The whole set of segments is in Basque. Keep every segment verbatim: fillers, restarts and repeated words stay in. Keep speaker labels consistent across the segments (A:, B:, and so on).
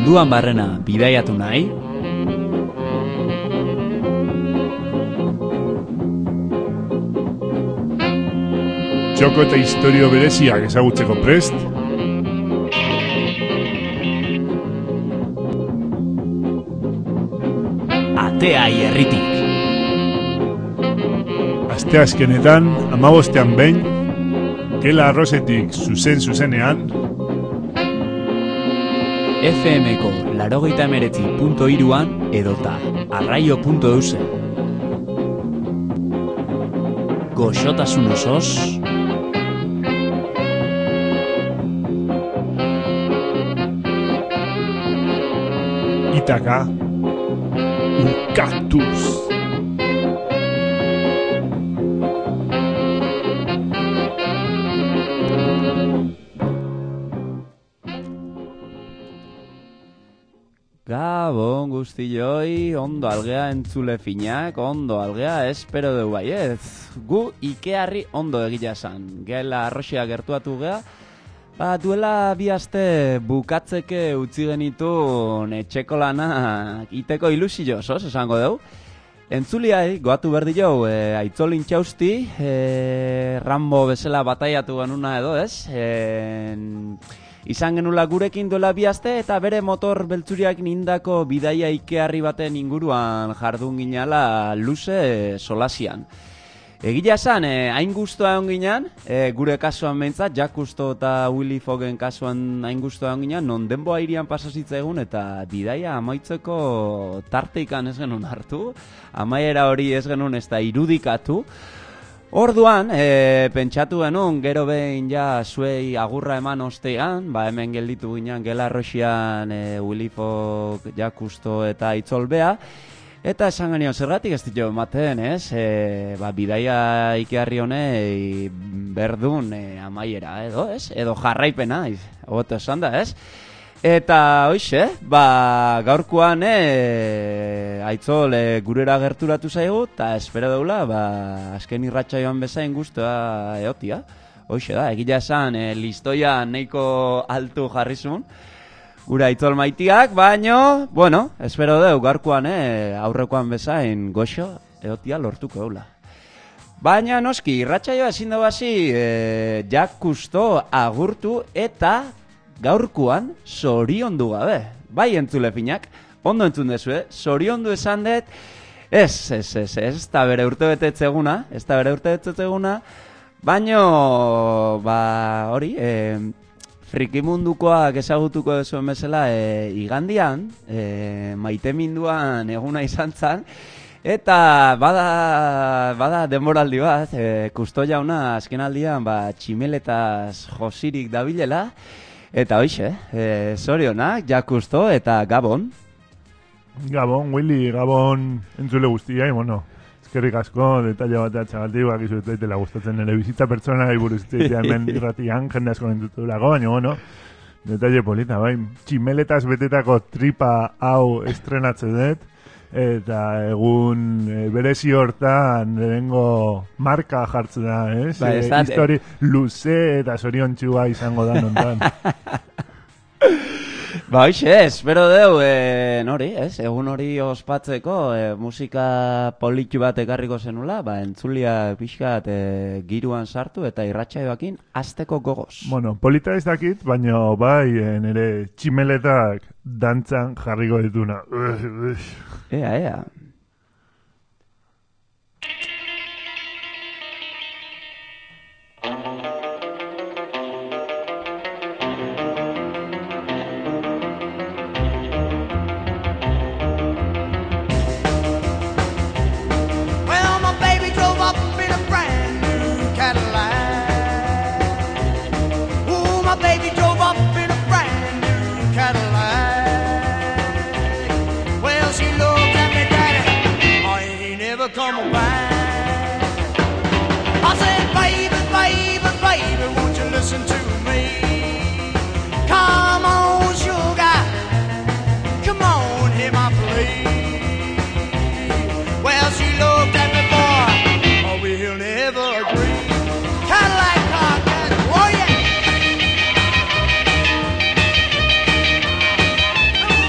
A: munduan barrena bidaiatu nahi?
B: Txoko eta historio bereziak ezagutzeko prest?
A: Atea Ierritik.
B: Asteazkenetan, hamabostean behin, Gela Arrosetik zuzen zuzenean,
A: F M-ko larogeita emeretzi punto hiruan edota arraio punto eusen. Goxotasun osoz,
B: Itaka, Ukatuz.
A: Gabon guztioi, ondo algea entzule finak, ondo algea espero deu baiez. Gu Ikearri ondo egila esan, Gela Arroxea gertuatu gea, ba, duela bi aste bukatzeke utzi genitu etxeko lanak iteko ilusio osoz, esango dugu. Entzuliai, goatu berdi jau, e, aitzolin txausti, e, Rambo bezala bataiatu genuna edo, ez? E, Izan genula gurekin duela bi aste eta bere motor beltzuriak nindako bidaia Ikearri baten inguruan jardun ginala luze solasian. Egia esan, eh, hain guztua egon ginen, eh, gure kasuan behintzat, Jack Cousteau eta Willy Foggen kasuan hain guztua egon ginen, non denboa irian pasazitza egun eta bidaia amaitzeko tarteikan ez genuen hartu, amaiera hori ez genuen ez da irudikatu. Orduan, e, pentsatu genuen, gero behin ja zuei agurra eman ostean, ba hemen gelditu ginen Gela Arroxian e, Willy Fogg, Jack Cousteau eta Itzolbea, eta esan genion zergatik ez ditu ematen, ez? E, ba, bidaia Ikearri honei berdun e, amaiera, edo, ez? Edo jarraipena, hobeto esan da, ez? Eta hoixe, ba, gaurkoan e, Aitzol e, gurera gerturatu zaigu, eta espero deula, ba, azken irratsaioan bezain guztua eotia. Hoixe da, egila esan, e, listoia nahiko altu jarrizun, gure Aitzol maitiak, baino, bueno, espero deu, gaurkoan e, aurrekoan bezain goxo eotia lortuko deula. Baina noski, irratsaioa ezin dugu hasi, e, Jack Cousteau agurtu eta gaurkoan zoriondu gabe. Bai entzule finak, ondo entzun dezue, zoriondu esan dut, ez, ez, ez, ez, ez da bere urte betetzeguna, ez da bere urte betetzeguna, baino, ba, hori, e, frikimundukoak ezagutuko dezuen bezala, e, igandian, e, maite minduan eguna izan zan, eta bada, bada denboraldi bat, e, Cousteau jauna azkenaldian, ba, tximeletaz josirik dabilela, eta hoixe, eh, zorionak, Jack Cousteau eta Gabon.
B: Gabon, Willy, Gabon entzule guztia, bueno, eskerrik asko, detalle bat atxagaltik, bak izu dela gustatzen ere bizitza pertsona buruz itzaitea hemen irratian, jende asko entutu lago, baina, bueno, detalle polita, bai, tximeletaz betetako tripa hau estrenatzen dut, eta egun e, berezi hortan lehengo marka jartzen da, ez?
A: Ba,
B: e, histori luze eta zoriontxua izango da nontan.
A: Ba, hoxe, espero deu, e, nori, ez? Egun hori ospatzeko e, musika politu bat ekarriko zenula, ba, entzulia pixkat e, giruan sartu eta irratsaioakin hasteko gogoz.
B: Bueno, polita ez dakit, baina bai, e, nire tximeletak dantzan jarriko dituna.
A: Ea, ea.
C: Come back. I said, baby, baby, baby, won't you listen to me? Come on, sugar, come on, hear my plea. Well, she looked at me, boy, oh, we'll never agree. Cadillac car, oh yeah.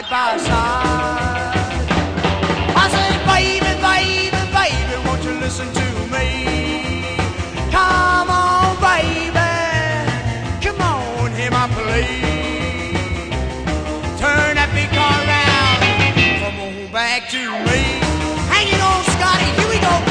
C: side by side. I said, baby, baby, baby, won't you listen to me? Come on, baby, come on, hear my plea. Turn that big car around, come on back to me. Hanging on, Scotty, here we go.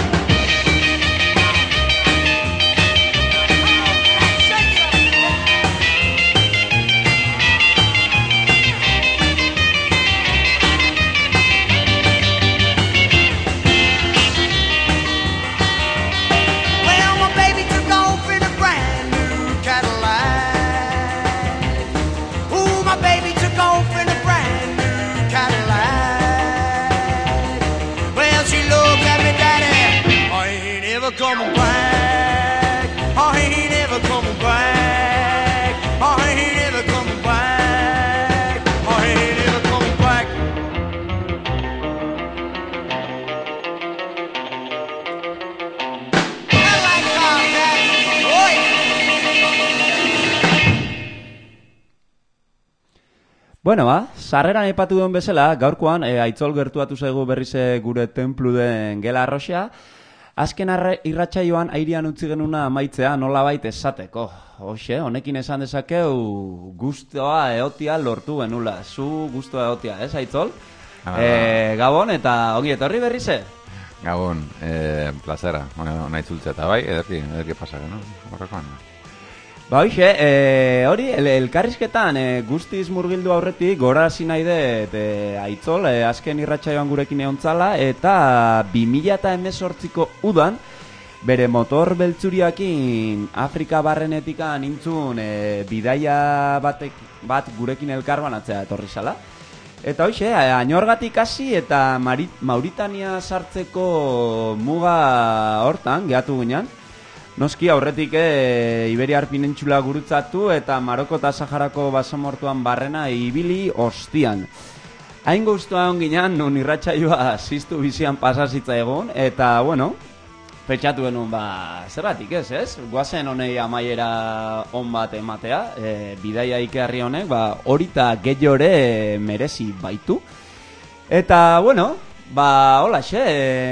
C: Coming back, I ain't never coming back, I ain't never coming back, I ain't never coming back. I like car, Daddy. Oi.
A: Bueno, ba, sarreran aipatu duen bezala, gaurkoan e, aitzol gertuatu zaigu berriz gure tenplu den gela arroxea. Azken irratsaioan airean utzi genuna amaitzea nolabait esateko. Hoxe, honekin esan dezakeu gustoa eotia lortu genula. Zu gustoa eotia, ez, Aitzol?
D: Ah,
A: e, Gabon eta ongi etorri berrize?
D: Gabon, eh, plazera. Nahi zultzea eta bai, ederki, ederki pasake, no? Horrekoan.
A: Ba, hoxe, e, hori, el, elkarrizketan e, guztiz murgildu aurretik gora hasi nahi dut e, Aitzol, e, azken irratsaioan gurekin egon zala, eta bi mila hemezortziko udan bere motor beltzuriakin Afrika barrenetika nintzun e, bidaia batek, bat gurekin elkarbanatzea etorri zala. Eta hoxe, añorgatik hasi eta Marit, Mauritania sartzeko muga hortan, gehatu ginen. Noski aurretik e, Iberiar Penintxula gurutzatu eta Maroko eta Saharako basamortuan barrena ibili ostian. Hain guztua onginan, nun irratsaioa ziztu bizian pasazitza egon, eta, bueno, petxatu genuen, ba, zerratik ez, ez? Guazen honei amaiera on bat ematea, e, bidaia ikearri honek, ba, horita gehiore merezi baitu. Eta, bueno, ba, holaxe,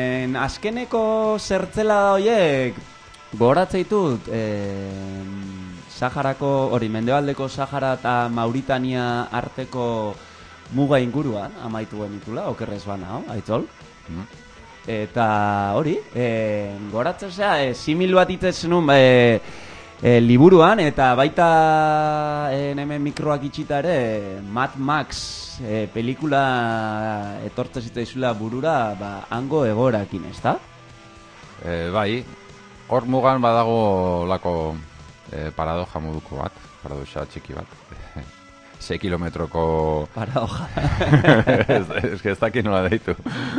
A: azkeneko zertzela horiek, goratzea eh, Saharako, hori, Mendebaldeko Sahara eta Mauritania arteko muga inguruan amaitu genitula, okerrez bana, oh, Aitzol? Mm. Eta hori, eh, goratzea, eh, simil bat itzen nun, eh, eh, liburuan, eta baita eh, hemen mikroak itxita ere, Mad Max eh, pelikula etortze zitzaizula burura, ba, hango egorakin, ez da?
D: Eh, bai, hor mugan badago lako eh, paradoja moduko bat, paradoxa txiki bat. sei kilometroko...
A: Paradoja.
D: ez, ez, ez dakit nola deitu.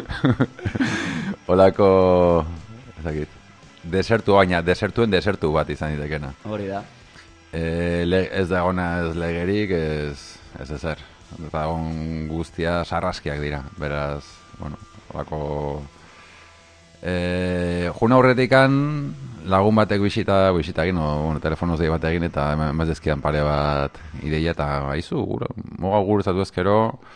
D: Olako... Ez dakit. Desertu baina, desertuen desertu bat izan ditekena.
A: Hori da.
D: Eh, le, ez da gona ez legerik, ez, ez ezer. Ez da gon guztia sarraskiak dira. Beraz, bueno, olako... Eh, juna horretikan lagun batek bisita, bisita egin, o, bueno, telefonoz dei bat egin, eta mazezkidan pare bat ideia, eta haizu, gure, moga gurutzatu ezkero,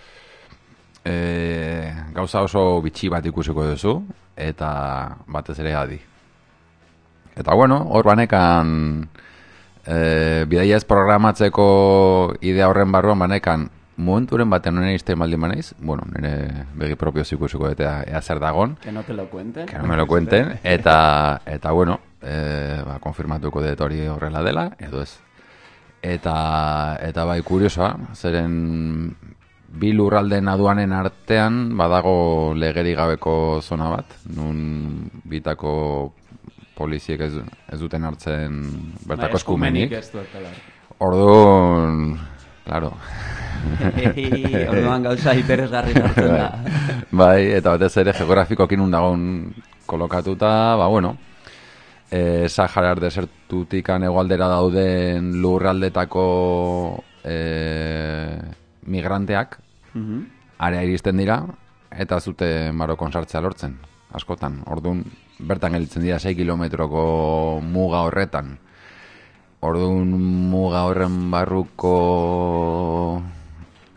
D: eh, gauza oso bitxi bat ikusiko duzu, eta batez ere adi. Eta bueno, hor banekan, eh, bidaia ez programatzeko idea horren barruan banekan, momenturen baten nire izten baldin banaiz, bueno, nire begi propio zikusiko eta ea zer dagon.
A: Que no te lo cuenten.
D: Que no me lo cuenten. Eta, eta bueno, e, ba, konfirmatuko dut hori horrela dela, edo ez. Eta, eta bai, kuriosoa, zeren bi lurralden aduanen artean badago legeri gabeko zona bat, nun bitako poliziek ez, ez duten hartzen bertako eskumenik. Orduan, claro.
A: Orduan gauza interesgarri hartzen da.
D: Bai, eta batez ere geografikokin undagon kolokatuta, ba bueno, e, Saharar desertutikan egoaldera dauden lurraldetako e, migranteak uh-huh. area iristen dira, eta zute Marokon sartzea lortzen, askotan. Orduan, bertan gelditzen dira sei kilometroko muga horretan. Orduan muga horren barruko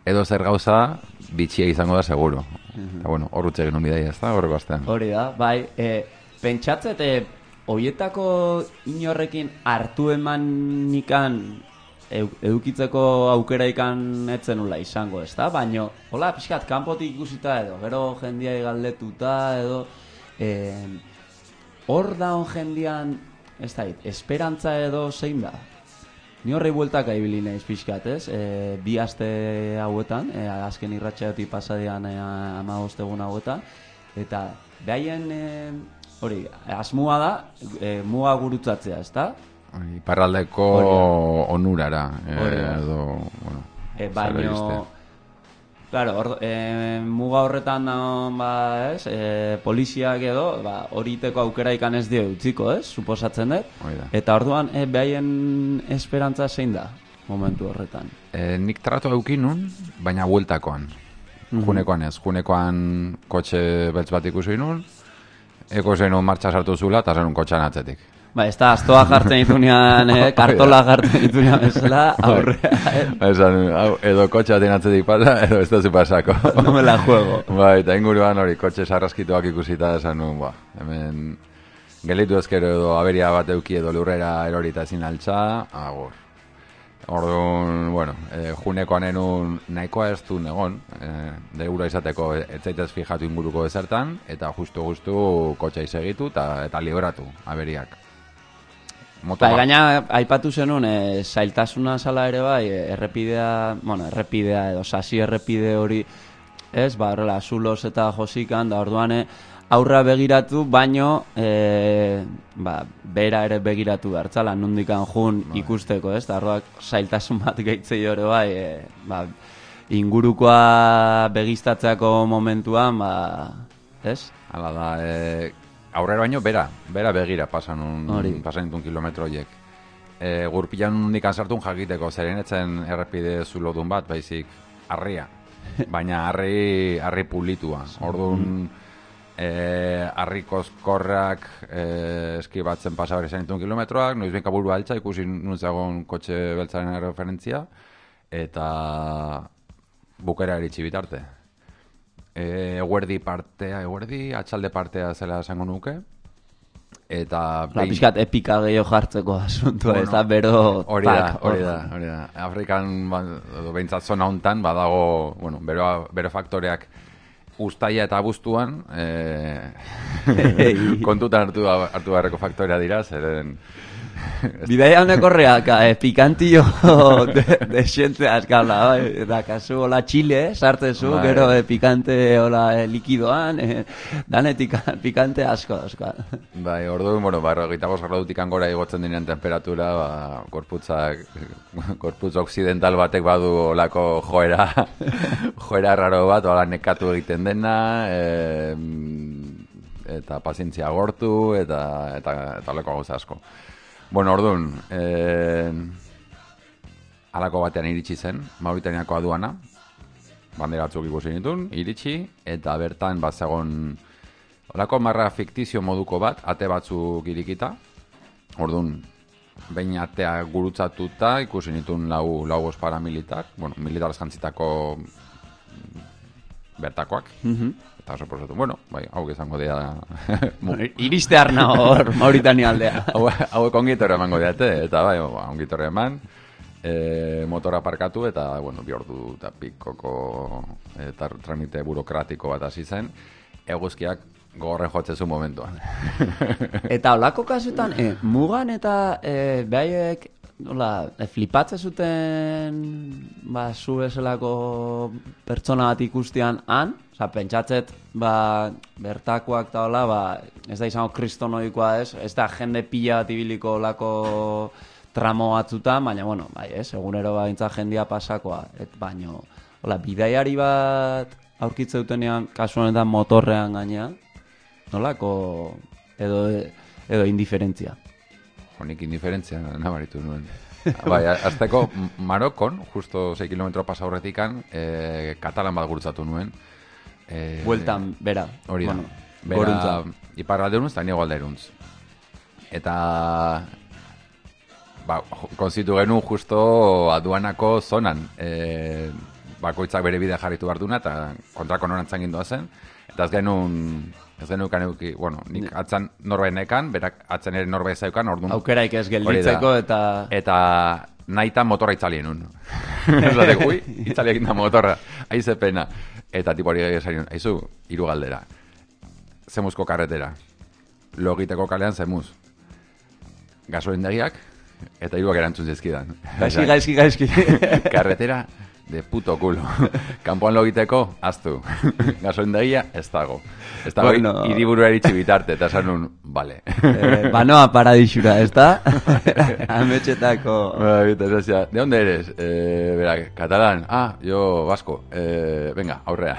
D: edo zer gauza bitxia izango da seguro. Eta bueno, hor utxe genuen bidaia, ez da, horreko astean.
A: Hori da, bai, e, pentsatzet, e, hoietako inorrekin hartu emanikan edukitzeko aukera ikan etzenula izango, ez da? Baina, hola, pixkat, kanpotik ikusita edo, gero jendia galdetuta edo, eh, hor daun jendian, ez da, esperantza edo zein da? Ni horrei bueltak aibili naiz pixkat, ez? E, bi aste hauetan, e, azken irratxeatik pasadian e, hamabost egun hauetan, eta behaien, e, hori, asmua da, e, muga gurutzatzea, ez da?
D: Iparraldeko onurara, e, edo, bueno,
A: e, baino, claro, or, e, muga horretan, ba, ez, e, poliziak edo, ba, horiteko aukera ikan ez dio utziko, ez, suposatzen dut. Eta orduan, e, behaien esperantza zein da, momentu horretan?
D: E, nik tratu eukinun, baina bueltakoan. Mm-hmm. Junekoan ez, junekoan kotxe beltz bat ikusi nun, eko zenun martxa sartu zula, eta zenun kotxan atzetik.
A: Ba, ez da, astoa jartzen ditunean, eh, kartola jartzen ditunean bezala, aurrea.
D: Esan, edo kotxe baten atzetik pasa, edo ez da zu pasako.
A: No me la juego.
D: Ba, eta inguruan hori, kotxe sarraskituak ikusita, esan nuen, ba, hemen gelitu ezkero edo aberia bat euki edo lurrera erorita ezin altza, agur. Orduan, bueno, eh, junekoan enun nahikoa ez du negon, eh, deura izateko etzaitez fijatu inguruko ezertan, eta justu-justu kotxea isegitu eta, eta liberatu aberiak.
A: Ba, gaina, aipatu zenun, e, zailtasuna zala ere bai, errepidea, bueno, errepidea edo sasi errepide hori, ez, ba, horrela, zulos eta josikan, da orduan, aurra begiratu, baino, e, ba, bera ere begiratu bertzala, nundikan jun ikusteko, ez, da orduak zailtasun bat gehitzei hori bai, e, ba, ingurukoa begistatzeako momentuan, ba, ez?
D: Hala da, e... aurrera baino, bera, bera begira pasan un kilometro horiek. E, gurpilan undikan sartun jakiteko, zeren etzen errepide zulodun bat, baizik, harria. Baina harri, harri pulitua. Orduan, e, harri koskorrak e, eskibatzen pasabar izan ditun kilometroak, noiz benka burua altza, ikusi nuntzagon kotxe beltzaren referentzia, eta bukera eritxi bitarte. Eguerdi partea, eguerdi, atxalde partea zela esango nuke. Eta...
A: La pixkat epika gehiago jartzeko asuntua, bueno, ez da, bero...
D: Hori da, hori da, hori da. Afrikan, ba, behintzat zona hontan, badago, bueno, bero, bero faktoreak ustaia eta abuztuan, e, kontutan hartu, hartu barreko faktorea dira, zeren...
A: Bidaia honeko reaka, eh, pikantillo de, de xente azkala, eh, da kasu hola txile, sartezu, bai. Gero eh, pikante hola eh, likidoan, eh, danetik pikante asko, asko.
D: Bai, ordu, bueno, barro, gitagos gradutik angora igotzen dinean temperatura, ba, korputzak, korputz occidental batek badu olako joera, joera raro bat, hola nekatu egiten dena, eh, eta pazientzia gortu, eta, eta, eta olako gauza asko. Bueno, orduan, eh, alako batean iritsi zen, Mauritaniako aduana, bandera batzuk ikusi nituen, iritsi, eta bertan bat zegoen, olako marra fiktizio moduko bat, ate batzuk irikita, orduan, behin atea gurutzatuta, ikusi nituen lau, lau paramilitar, bueno, militar jantzitako bertakoak, mm-hmm. Eta oso posatu, bueno, bai, hau izango dira...
A: Iriste arna hor, Mauritania aldea.
D: Hauek ongitorre emango diate, eta bai, ongitorre eman, e, motora parkatu, eta, bueno, bi ordu eta pikoko eta tramite burokratiko bat hasi zen, eguzkiak gogorren jotzezu momentuan.
A: Eta holako kasutan, e, mugan eta e, behaiek, hola, e, flipatze zuten, ba, zu bezalako pertsona bat ikustian han, oza, pentsatzet, ba, bertakoak eta hola, ba, ez da izango kristonoikoa ez, ez da jende pila bat ibiliko olako tramo batzutan, baina, bueno, bai, ez, egunero baintza jendia pasakoa, et, baino, hola, bidaiari bat aurkitze dutenean, kasu honetan motorrean gaina, nolako, edo, edo indiferentzia.
D: Honik indiferentzia nabaritu nuen. Bai, azteko Marokon, justo sei kilometro pasa horretikan, e, katalan bat gurutzatu nuen. E,
A: Bueltan, bera.
D: Hori da.
A: Bueno,
D: bera, iparralderuntz eta niego alderuntz. Eta... Ba, konzitu genuen justo aduanako zonan. E, bakoitzak bere bidea jarritu behar duna, eta kontrako norantzan gindoa zen, eta ez genuen, ez genukan euki, bueno, nik atzan norbait nekan, berak atzen ere norbait zeukan, orduan...
A: Aukeraik ez gelditzeko, eta...
D: Eta nahitan motorra itzalien un. Ez da, ui, itzaliak da motorra, aize pena. Eta tipo hori esan, aizu, hiru galdera. Zemuzko karretera. Logiteko kalean zemuz. Gasolindegiak, eta hiruak erantzun zizkidan.
A: Gaizki, gaizki, gaizki.
D: Carretera de puto culo. Kanpoan logiteko, aztu. Gasolindegia, ez dago. Ez dago, bueno, hiriburu eritzi bitarte, eta esan nun, vale.
A: Eh, banoa paradisura, ez da? Ametxetako...
D: ¿De dónde eres? Eh, verá, catalán. Ah, yo vasco. Eh, venga, aurrea.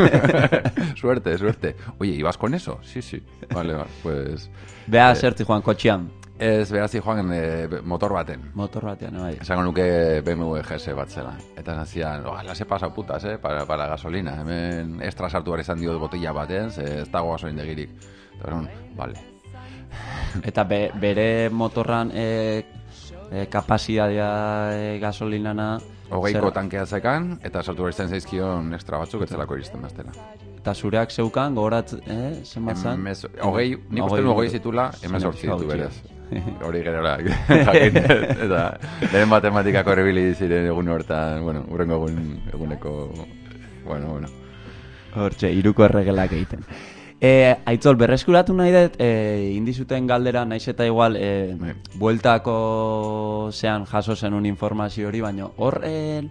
D: Suerte, suerte. Oye, ¿y vas con eso? Sí, sí. Vale, vale, pues...
A: Bea
D: eh,
A: zerti joan kotxean.
D: Ez, behazi joan e, motor baten.
A: Motor batean, bai.
D: Esango nuke B M W G S bat zela. Eta nazian, oh, las he pasado putas, eh, para, para gasolina. Hemen extra sartu behar izan diot botella baten, ze ez dago gasolindegirik. Eta beron, vale.
A: Eta be, bere motorran e, e, kapazitatea e, gasolinana...
D: Hogeiko tankea zekan, eta sartu behar izan zaizkion extra batzuk, etzelako iristen baztela.
A: Eta zureak zeukan, gogorat, eh, zenbat zan?
D: Hogei, nik uste nu hogei zitula, hemen sortzi ditu beraz. Hori gerora, jakin, eta lehen matematikako errebili ziren egun hortan, bueno, urrengo egun, eguneko, bueno, bueno.
A: Hortxe, iruko erregelak egiten. E, Aitzol, berreskuratu nahi dut, e, indizuten galdera, naiz eta igual, e,
D: e.
A: bueltako zean jaso zenun informazio hori, baina horren,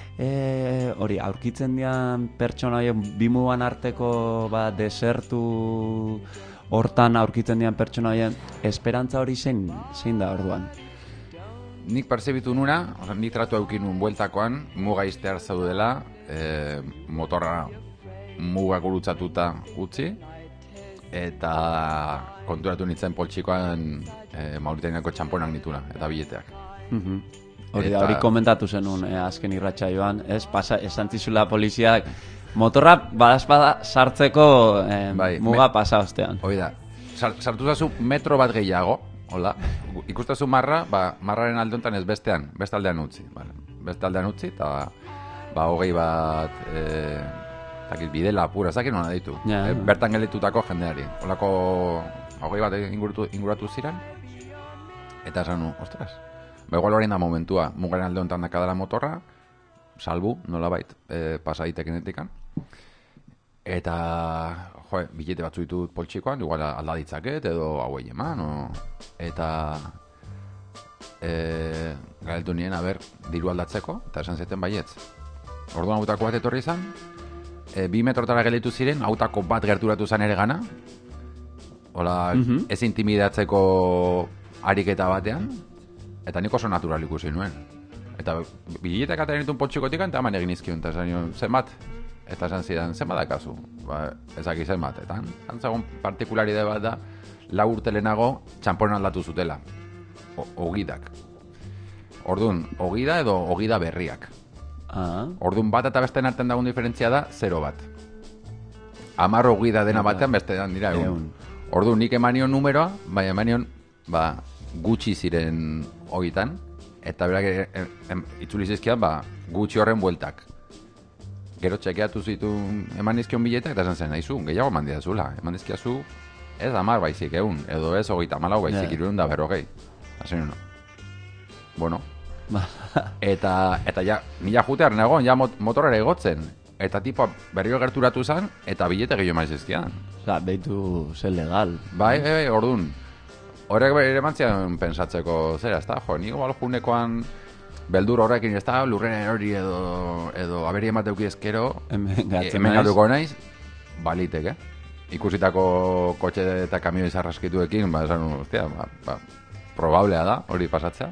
A: e, hori, aurkitzen dian pertsona hori, bimuan arteko ba, desertu hortan aurkitzen dian pertsona hori, esperantza hori zein, zein da orduan?
D: Nik perzebitu nuna, nik tratu eukin nun bueltakoan, muga iztear zaudela, e, motorra muga gurutzatuta utzi, eta konturatu nintzen poltsikoan e, Mauritaniako txamponak nitula, eta bileteak.
A: Mm-hmm. Hori da, hori komentatu zenun, eh, azken irratxa joan, ez, pasa, esantzizula poliziak, motorra badazpada sartzeko eh,
D: bai,
A: muga
D: me,
A: pasa ostean.
D: Hori da, sartu zazu metro bat gehiago, hola, ikustazu marra, ba, marraren alde honetan ez bestean, beste aldean utzi, vale. Beste aldean utzi, eta ba, hogei bat... E, Zakit, bide lapura, zakit nona ditu.
A: Ja,
D: e, bertan gelditutako jendeari. Olako hogei bat inguratu, inguratu ziren. Eta esan nu, ostras. Ba, igual horrein da momentua. Mugaren alde honetan dakadala motorra, salbu, nola bait, e, pasa itekenetikan. Eta, jo, bilete batzu ditut poltsikoan, igual alda ditzaket, edo hauei eman, o... Eta... E, galtu nien, a ber, diru aldatzeko, eta esan zeten baietz. Orduan autako bat etorri izan, E, bi metrotara gelitu ziren, autako bat gerturatu zen ere gana. Hola, mm-hmm. Ez intimidatzeko ariketa batean. Eta nik oso natural ikusi nuen. Eta biletek ataren ditun poltsikotik, eta eman egin izkion, eta esan nion, zenbat? Eta esan zidan, zenbat dakazu? Ba, ezaki zenbat. Eta antzagon partikularide bat da, lau urte lehenago txamponen aldatu zutela. Ogidak. Orduan, ogida edo ogida berriak.
A: Ah.
D: Orduan bat eta bestean artean dagoen diferentzia da zero bat. Amar ogida dena batean bestean dira egun. Orduan nik emanion numeroa, bai emanion ba, gutxi ziren ogitan, eta berak e, e, e, itzuli zizkian ba, gutxi horren bueltak. Gero txekeatu zituen eman izkion biletak, eta esan zen, nahizu, gehiago eman didazula. Eman izkiazu ez amar baizik egun, edo ez ogita malau baizik yeah. Irun da berrogei. Hazen uno. Bueno, eta eta ja mila jutearen egon ja mot, motorrera egotzen eta tipoa berriro gerturatu zen eta bilete gehiago maiz ezkian.
A: Osa, behitu ze legal.
D: Bai, bai, bai, orduan. Horrek ere mantzian pensatzeko zera, ez da? Jo, niko baljunekoan beldur horrekin, ez da? Lurren hori edo edo aberi emateuki ezkero
A: hemen
D: gatuko naiz, baliteke. Ikusitako kotxe eta kamioi zarraskituekin, ba, esan, ostia, ba, ba, probablea da, hori pasatzea.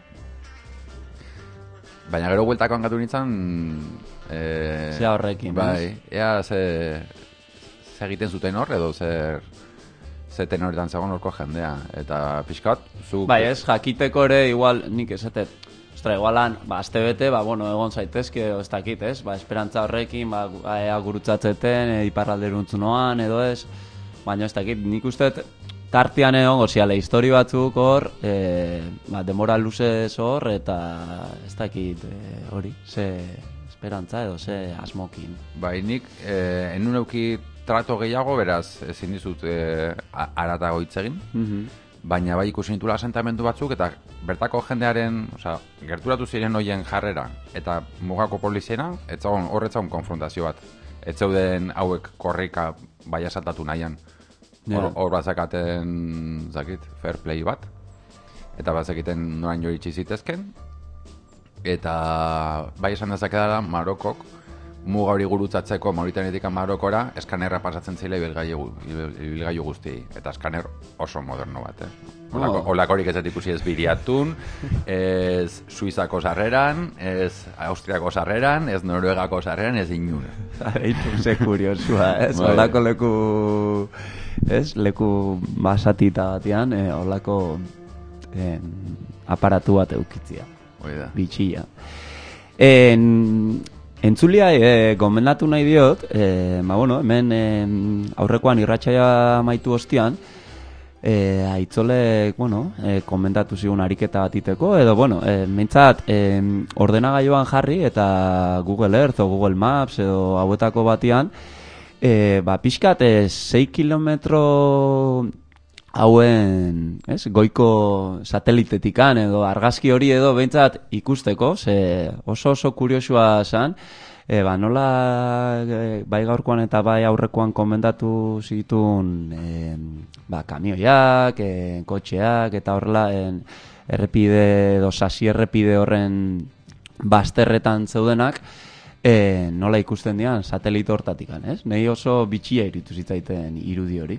D: Baina gero bueltakoan gatu nintzen... E,
A: Zea horrekin,
D: bai, ea ze, ze egiten zuten hor, edo zer... Ze tenoretan zegoen horko jendea. Eta pixkat, zu...
A: Bai, ez, jakiteko ere, igual, nik esatet... Ostra, igualan, ba, azte bete, ba, bueno, egon zaitezke, ez dakit, ez? Ba, esperantza horrekin, ba, ea gurutzatzeten, e, iparralderuntzunoan, edo ez... Baina ez dakit, nik uste... Tartian egon, goziale, histori batzuk hor, e, ba, demora luzez hor, eta ez dakit e, hori, ze esperantza edo ze asmokin?
D: Bai, nik eh, enun euki trato gehiago, beraz, ezin dizut eh, aratago hitz egin.
A: Mhm.
D: Baina bai ikusi nitula asentamendu batzuk eta bertako jendearen, osea, gerturatu ziren hoien jarrera eta mugako poliziena, etzagon horretzagon konfrontazio bat. Ez zeuden hauek korrika bai asaltatu nahian. Hor, hor bazakaten, zakit, fair play bat. Eta bazakiten noraino iritsi zitezken. Eta bai esan dezakela Marokok muga hori gurutzatzeko Mauritanetik Marokora eskanerra pasatzen zila ibilgailu guztiei. Eta eskaner oso moderno bat, eh? Olako, oh. Olakorik ez ikusi ez Biriatun, ez Suizako sarreran, ez Austriako sarreran, ez Noruegako sarreran, ez inun.
A: Eitu, ze kuriosua, ez? Olako leku, ez? Leku basatita batean, eh, olako eh, aparatu bat eukitzia.
D: Oida.
A: Bitxia. En... Entzulia, e, gomendatu nahi diot, e, ma bueno, hemen e, aurrekoan irratsaia maitu ostian, e, aitzole, bueno, e, komendatu zigun ariketa bat iteko, edo, bueno, e, meintzat, e, ordenagailuan jarri eta Google Earth o Google Maps edo hauetako batian, e, ba, pixkat, e, sei kilometro hauen, ez, goiko satelitetikan edo argazki hori edo behintzat ikusteko, ze oso oso kuriosua zen, e, ba, nola e, bai gaurkoan eta bai aurrekoan komentatu zituen e, ba, kamioiak, e, kotxeak eta horrela en, errepide edo sasi errepide horren bazterretan zeudenak, e, nola ikusten dian satelite hortatikan, ez? Nei oso bitxia iritu zitzaiten irudi hori.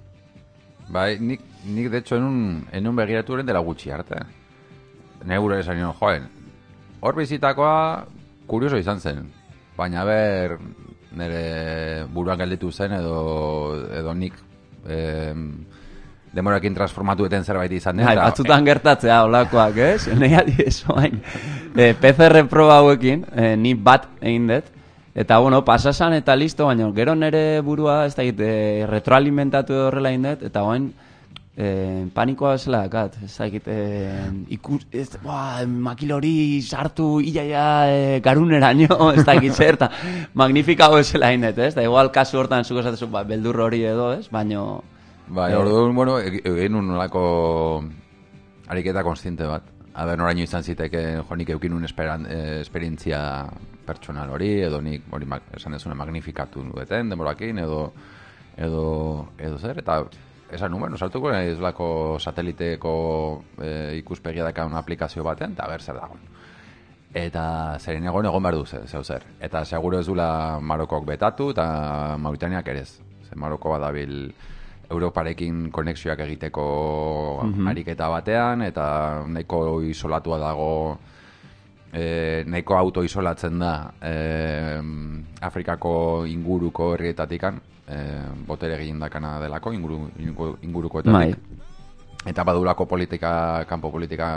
D: Bai, nik, nik de hecho enun, enun begiratu eren dela gutxi arte. Negure esan nion, joen, hor bizitakoa kurioso izan zen. Baina ber, nire buruan gelditu zen edo, edo nik eh, demorakin transformatu eten zerbait izan den.
A: Hai, batzutan gertatzea olakoak, ez? Nei adiez, oain. E, P C R proba hauekin, e, ni bat egin dut. Eta, bueno, pasasan eta listo, baina gero nere burua, ez da, e, retroalimentatu edo horrela indet, eta oain, e, panikoa bezala dakat, ez da, e, ikus, ez, boa, makil hori sartu iaia e, garuneraino, ez da, zer, eta magnifikago bezala indet, ez da, igual kasu hortan zuko esatezu, ba, beldur hori edo, ez, baina...
D: Bai, orduan, bueno, egin un nolako ariketa konstiente bat. A ber, noraino izan ziteke, jo, nik eukin un esperan, eh, esperientzia pertsonal hori, edo nik, hori esan dezune magnifikatu dueten, demorakin, edo, edo, edo zer, eta esan nuen, osartuko, ez lako sateliteko eh, ikuspegia dakan aplikazio baten, eta ber zer dagoen. Eta zeren egon egon behar du zeu zer. Eta seguro ez dula Marokok betatu, eta Mauritaniak ere ez. Zer Maroko badabil Europarekin konexioak egiteko mm-hmm. ariketa batean, eta nahiko isolatua dago, e, nahiko auto-isolatzen da e, Afrikako inguruko herrietatikan, e, botere egin dakana delako, inguru, ingurukoetatik. Mai. Eta badulako politika, kanpo politika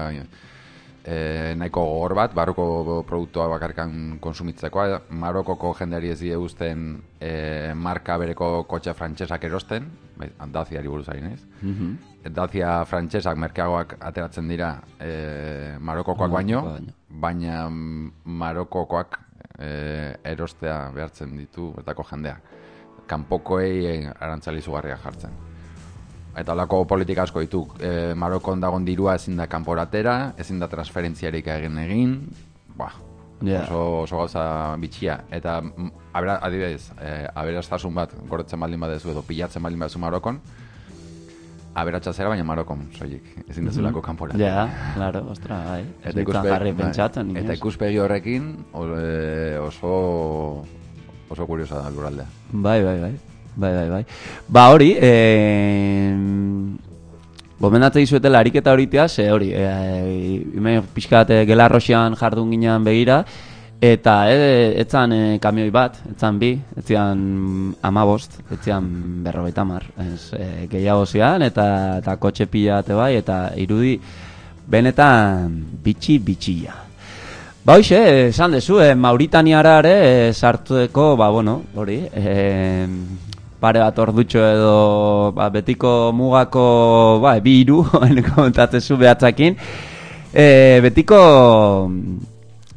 D: e, nahiko gogor bat, barruko produktua bakarkan konsumitzekoa, Marokoko jendeari ez die uzten e, marka bereko kotxe frantsesak erosten, Daciari buruz ari naiz. Mm-hmm. Dacia frantsesak merkeagoak ateratzen dira e, Marokokoak baino, baina Marokokoak e, erostea behartzen ditu bertako jendeak. Kanpokoei arantzali izugarriak jartzen. Eta holako politika asko ditu, e, Marokon dagon dirua ezin da kanporatera, ezin da transferentziarik egin egin, ba, yeah. oso, oso gauza bitxia. Eta abera, adibidez, e, aberaztasun bat gordetzen baldin badezu edo pilatzen baldin badezu Marokon, aberatsa zera baina Marokon, soilik, ezin dezulako mm-hmm. kanporatera.
A: Ja, yeah, claro, ostra, bai. Eta ikuspegi, pentsatzen,
D: eta ikuspegi horrekin oso, oso kuriosa da lurraldea.
A: Bai, bai, bai. Bai, bai, bai. Ba hori, eh, gomendatzen dizuetela ariketa horitea, ze hori, eh, pixkat gelarroxian jardun ginean begira, eta eh, etzan eh, kamioi bat, etzan bi, etzian amabost, etzian berrogeita mar, ez, eh, gehiago zian, eta, eta kotxe pilate bai, eta irudi benetan bitxi-bitxia. Ba hoxe, esan dezu, eh, Mauritaniara ere eh, sartueko, ba bueno, hori, eh, pare bat ordutxo edo ba, betiko mugako ba, bi hiru kontatzezu behatzakin. E, betiko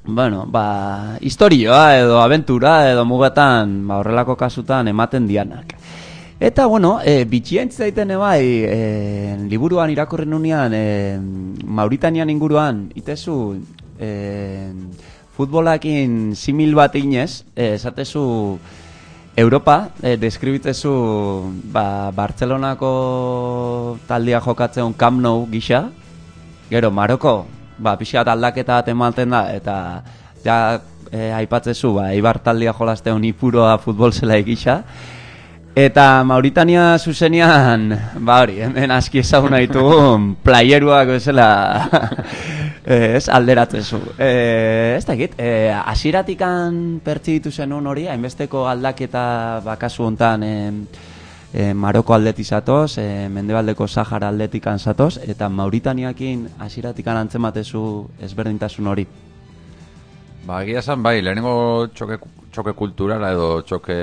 A: bueno, ba, historioa edo abentura edo mugatan, ba, horrelako kasutan ematen dianak. Eta, bueno, e, bitxientz daiten ebai, e, liburuan irakurren nunean, e, Mauritanian inguruan, itezu, e, futbolakin simil bat inez, e, esatezu, Europa, e, deskribitezu, ba, Bartzelonako taldea jokatzen Camp Nou gisa, gero, Maroko, ba, pixkat aldaketa bat ematen da, eta ja, e, aipatzezu, ba, Eibar taldea jolasteon ipuroa futbol zela egisa, eta Mauritania zuzenean, ba hori, hemen aski ezaguna ditugun playeruak bezala ez, alderatzezu. E, ez da egit, e, asiratikan pertsi ditu zenun hori, hainbesteko aldaketa bakazu hontan e, e, Maroko aldetik zatoz, e, Mendebaldeko Sahara aldetikan zatoz, eta Mauritaniakin asiratikan antzematezu ezberdintasun hori.
D: Ba, egia esan, bai, lehenengo txoke, txoke kulturala edo txoke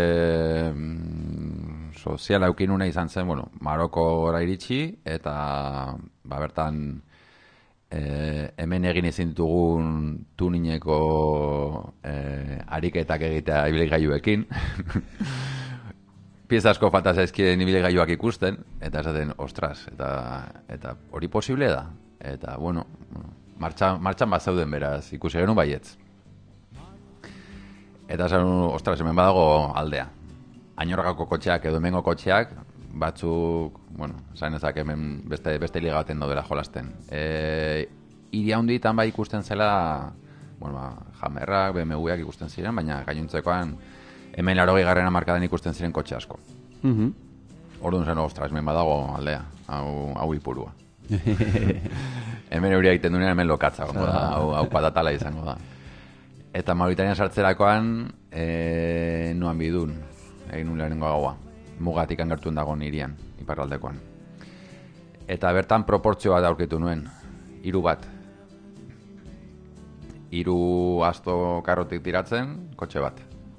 D: soziala eukinuna izan zen, bueno, Marokora iritsi, eta ba, bertan e, hemen egin ezin ditugun tunineko e, ariketak egitea ibilgailuekin. Pieza asko falta zaizkien ibilgailuak ikusten, eta esaten, ostras, eta, eta hori posible da. Eta, bueno, martxan, martxan bat zauden beraz, ikusi genuen baietz. Eta esan, ostras, hemen badago aldea. Ainorgako kotxeak edo hemengo kotxeak, batzuk, bueno, esan ezak hemen beste, beste liga baten daudela jolasten. E, Hiri handitan bai ikusten zela, bueno, ba, Hammerrak, B M Wak ikusten ziren, baina gainuntzekoan hemen laurogei garrena markadan ikusten ziren kotxe asko.
A: Mhm.
D: Orduan zen, ostras, hemen badago aldea, hau, hau ipurua. Hemen euria egiten duenean hemen lokatza, gongo da, hau, hau patatala izango da. Eta Mauritania sartzerakoan, e, nuan bidun, egin nuen lehenengo gaua, mugatik angertuen dago nirian, iparraldekoan. Eta bertan proportzio bat aurkitu nuen, hiru bat. Hiru asto karrotik tiratzen, kotxe bat.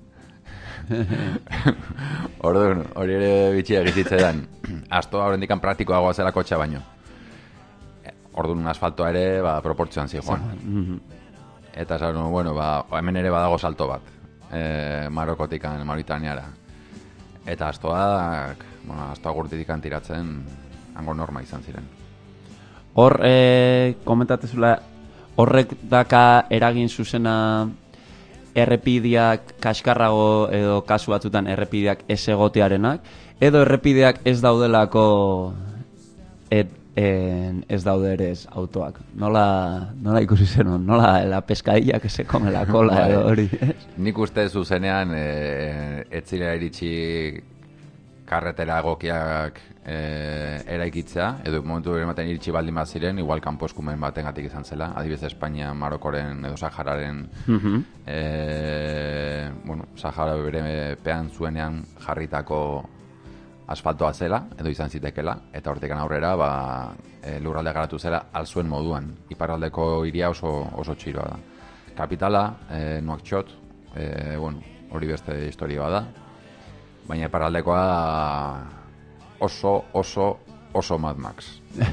D: Orduan, hori ere bitxia egititzetan. Astoa horrendikan praktikoagoa zela kotxea baino. Orduan asfaltoa ere, ba, proportzioan zijoan. Eta esan, bueno, ba, hemen ere badago salto bat, e, Marokotikan, Mauritaniara. Eta astoak, bueno, astoa gurtitikan tiratzen, hango norma izan ziren.
A: Hor, e, komentatezula, horrek daka eragin zuzena errepideak kaskarrago edo kasu batzutan errepideak ez egotearenak, edo errepideak ez daudelako et, en, ez daude ere ez autoak. Nola, nola ikusi zenun, nola la pescadilla que se come la cola edo hori.
D: Nik uste zuzenean e, etzilea iritsi karretera egokiak e, eraikitzea, edo momentu ematen iritsi baldin bat ziren, igual kanpo eskumen batengatik izan zela, adibidez Espainia, Marokoren edo Sahararen, uh-huh. e, bueno, Sahara bere pean zuenean jarritako asfaltoa zela, edo izan zitekela, eta hortikan aurrera, ba, e, lurralde garatu zela alzuen moduan. Iparraldeko hiria oso, oso txiroa da. Kapitala, e, Nuakchot, e, bueno, hori beste historia bada, baina iparraldekoa oso, oso, oso Mad Max.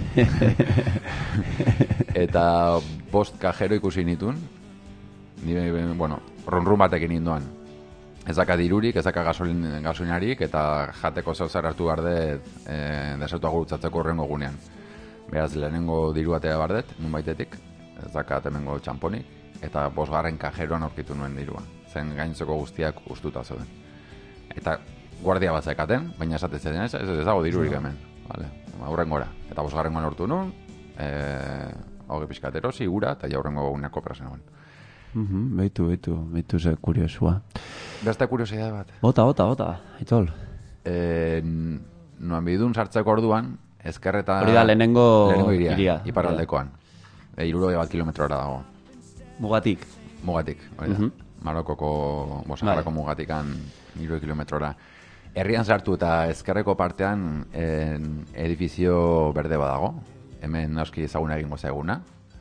D: Eta bost kajero ikusi nitun, nire, bueno, ronrun batekin ninduan. Ez daka dirurik, ez daka gasolin, gasolinarik, eta jateko zeuzer hartu bardet e, desertua gurutzatzeko horrengo gunean. Beraz, lehenengo diru batea bardet, nun baitetik, ez daka temengo txamponik, eta bosgarren kajeroan aurkitu nuen dirua. Zen gaintzeko guztiak ustuta zeuden. Eta guardia bat zekaten, baina esatezen, ez, ez, ez dago dirurik hemen. Vale, aurrengora. Eta bosgarren goan hortu nuen, e, hoge pixkatero, sigura, eta ja aurrengo guneako prasen nuen.
A: Mhm, beitu, beitu, beitu ze kuriosua.
D: Beste kuriosidade bat.
A: Bota, bota, bota, Aitol.
D: Eh, nuan bidun sartzeko orduan, ezkerreta...
A: Hori da, lehenengo,
D: lehenengo iria,
A: iria.
D: Iparraldekoan. E, irurogei bat kilometrora dago.
A: Mugatik.
D: Mugatik, hori da. Uh-huh. Marokoko, Bosaharako vale. Mugatikan irurogei kilometrora. Herrian sartu eta ezkerreko partean en, edifizio berde badago. Hemen nauski ezaguna egingo zaiguna.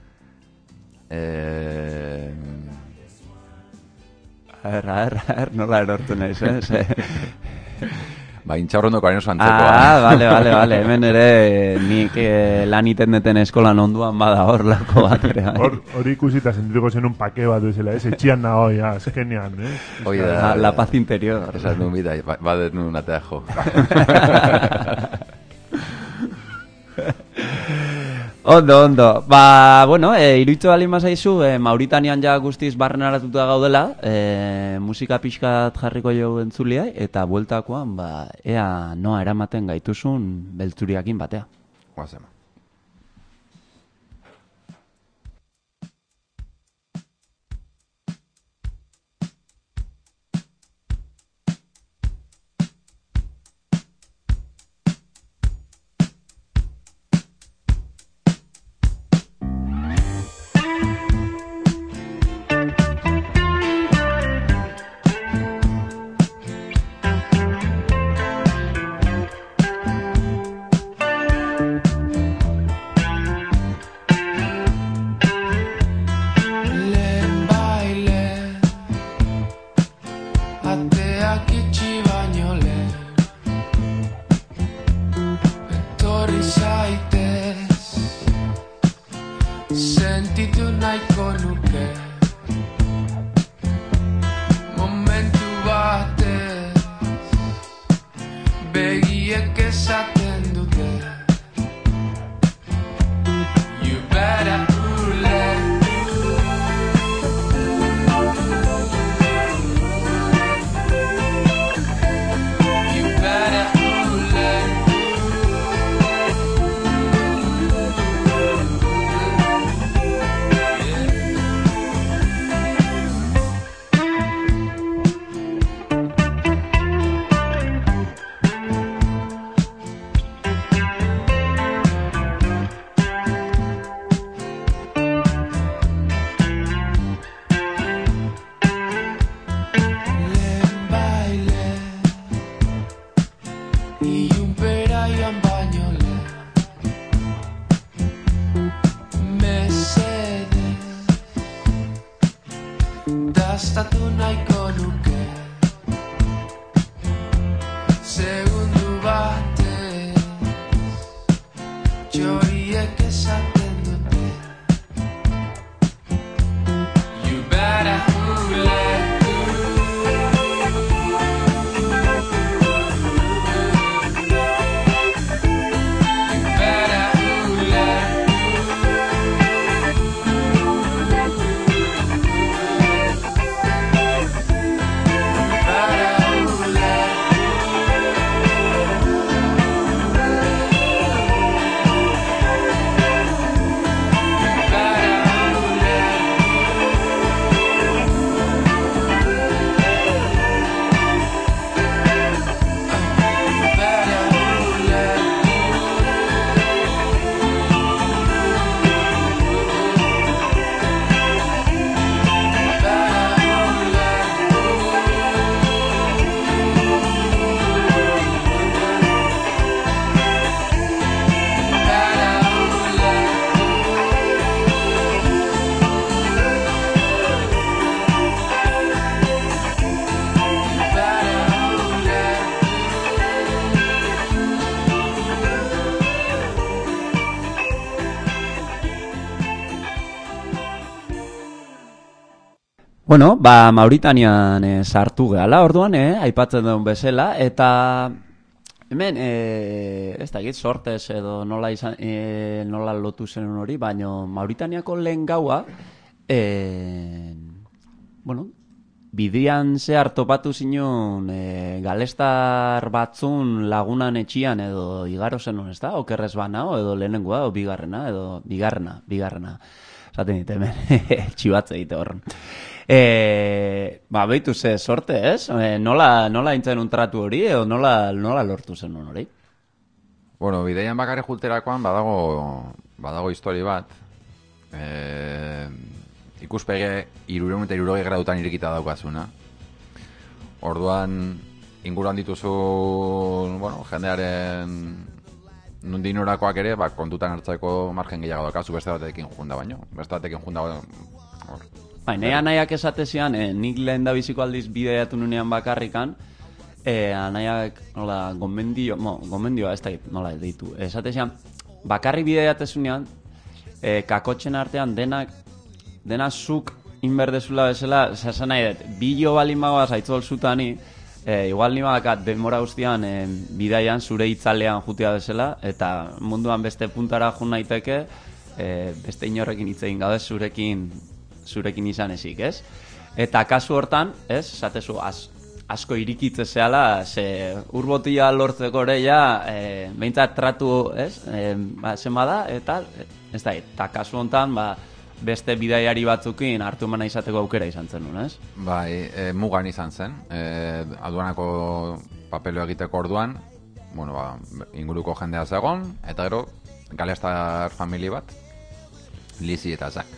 D: Eh...
A: A ver, a ver, a ver, nola erortu nahiz, eh?
D: Ba, intxaurrondoko harin oso antzekoa.
A: Ah, bale, bale, bale. Hemen ere nik eh, lan iten deten eskolan onduan bada hor lako bat ere.
B: Hor, hori ikusita sentituko zen un pake bat duizela, ez? Etxian nago, ja, azkenean, eh?
D: Hoi da,
A: La, la paz interior.
D: esan duen bida, ba, badet nuen atea jo.
A: Ondo, ondo. Ba, bueno, e, iruitzu bali mazaizu, e, Mauritanian ja guztiz barrenaratuta gaudela, e, musika pixkat jarriko jo entzuliai, eta bueltakoan, ba, ea noa eramaten gaituzun beltzuriakin batea.
D: Guazema.
A: Bueno, ba, Mauritanian eh, sartu gehala, orduan, eh, aipatzen duen bezala, eta hemen, eh, ez da egit, sortez edo nola, izan, eh, nola lotu zen hori, baino Mauritaniako lehen gaua, eh, bueno, bidian zehar topatu zinun eh, galestar batzun lagunan etxian edo igaro zenun, ez da? Okerrez banao, edo lehenengoa, edo bigarrena, edo bigarrena, bigarrena. Zaten dit, hemen, txibatze egite horren. E, ba, behitu ze sorte, ez? E, nola, nola intzen un tratu hori, edo nola, nola lortu zen hori?
D: Bueno, bideian bakarri julterakoan badago, badago histori bat. E, ikuspege irureun eta irurogei gradutan irikita daukazuna. Orduan, inguruan dituzu, bueno, jendearen nundin orakoak ere, ba, kontutan hartzeko margen gehiago daukazu beste batekin junda baino. Beste batekin junda baino.
A: Bai, nea nahiak esatezian, eh, nik lehen da biziko aldiz bideiatu nunean bakarrikan, E, anaiak, nola, gomendio, mo, gomendioa ez da, nola, deitu. Esatezian, bakarri bideiatezunean, e, kakotxen artean denak, dena zuk inberdezula bezala, esan nahi dut, bilo bali magoaz aitzol zutani, e, igual ni badakat denbora guztian e, bidaian zure itzalean jutea bezala, eta munduan beste puntara jun naiteke, e, beste inorrekin hitz egin gabe zurekin, zurekin izan ezik, ez? Eta kasu hortan, ez, esatezu, az, asko irikitze zehala, ze urbotia lortzeko ere ja, e, behintzat tratu, ez, e, ba, zenba da, eta, ez da, eta kasu hontan, ba, beste bidaiari batzukin hartu emana izateko aukera izan zen nuen, ez?
D: Bai, e, mugan izan zen, e, aduanako papelo egiteko orduan, bueno, ba, inguruko jendea zegoen, eta gero, galestar famili bat, Lizi eta Zak.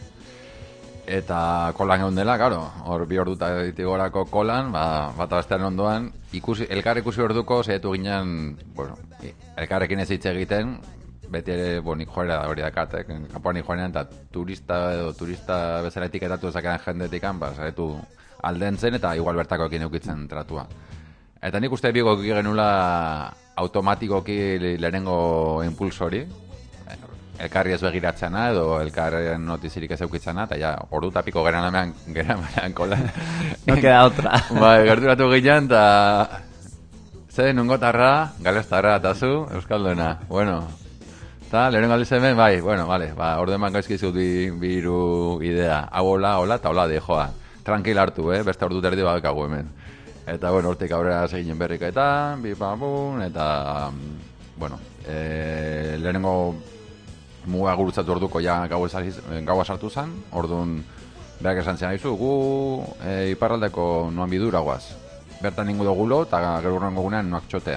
D: Eta kolan egon dela, claro, hor bi orduta ditigorako kolan, ba, bat abestean ondoan, ikusi, elkar ikusi orduko, zehetu ginen, bueno, elkarrekin ez hitz egiten, beti ere, bo, nik joera hori dakat, eh? Kampuan nik joanean, eta turista edo turista bezala etiketatu ezakean jendetikan, ba, zaretu aldentzen, eta igual bertakoekin eukitzen tratua. Eta nik uste bigo genula automatikoki lehenengo impulsori, elkarri ez begiratzena edo elkarren notizirik ez eukitzena, eta ja, ordu tapiko geran amean, geran amean kola.
A: No queda otra.
D: Bai, gerturatu ginen, eta ze, nungotarra, galestarra, eta zu, euskalduena. Bueno, eta lehenengo aldiz hemen, bai, bueno, vale, ba, orde eman gaizkizut bi, biru idea. Hau hola, hola, eta hola de joa. Tranquil hartu, eh, beste ordu terdi badakagu hemen. Eta, bueno, hortik aurrera seginen berriketan, bi pabun, eta, bueno, e, lehenengo muga gurutzatu orduko ja gaua sartu zen, orduan berak esan zen haizu, gu e, iparraldeko noan bidura guaz. Bertan ningu dugulo, eta gero urrengo gunean noak txotea.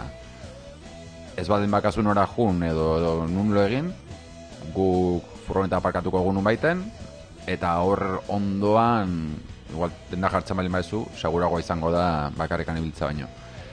D: Ez badin bakazu nora jun edo, edo nunlo egin, gu furgoneta aparkatuko egun baiten, eta hor ondoan, igual denda jartzen balin baizu, seguragoa izango da bakarrekan ibiltza baino.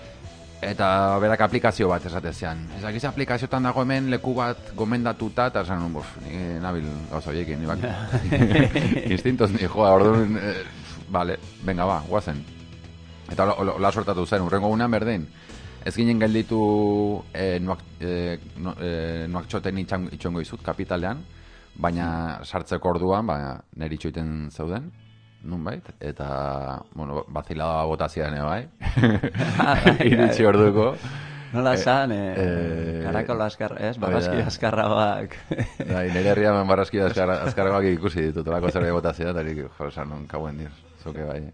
D: Eta berak aplikazio bat esatezean. Ezakiz aplikazioetan dago hemen leku bat gomendatuta, eta esan, bof, ni nabil gauza horiekin, ni bak. Instintos ni joa, orduan, eh, vale, venga ba, guazen. Eta la sortatu zen, urrengo gunean berdin. Ez ginen gelditu eh, nuak, eh, no, eh, nuak txoten itxongo izut kapitalean, baina sartzeko orduan, ba, neri itxoiten zeuden. Nunbait, eta, bueno, bazilada botazian, bai. Iritsi orduko.
A: Nola zan, eh, eh, karako laskar, ez, barraski askarragoak.
D: Bai, nire herriamen barraski askarragoak ikusi ditut, olako zerbait botazia, eta erik, jo, esan, non, kauen dir, zoke bai.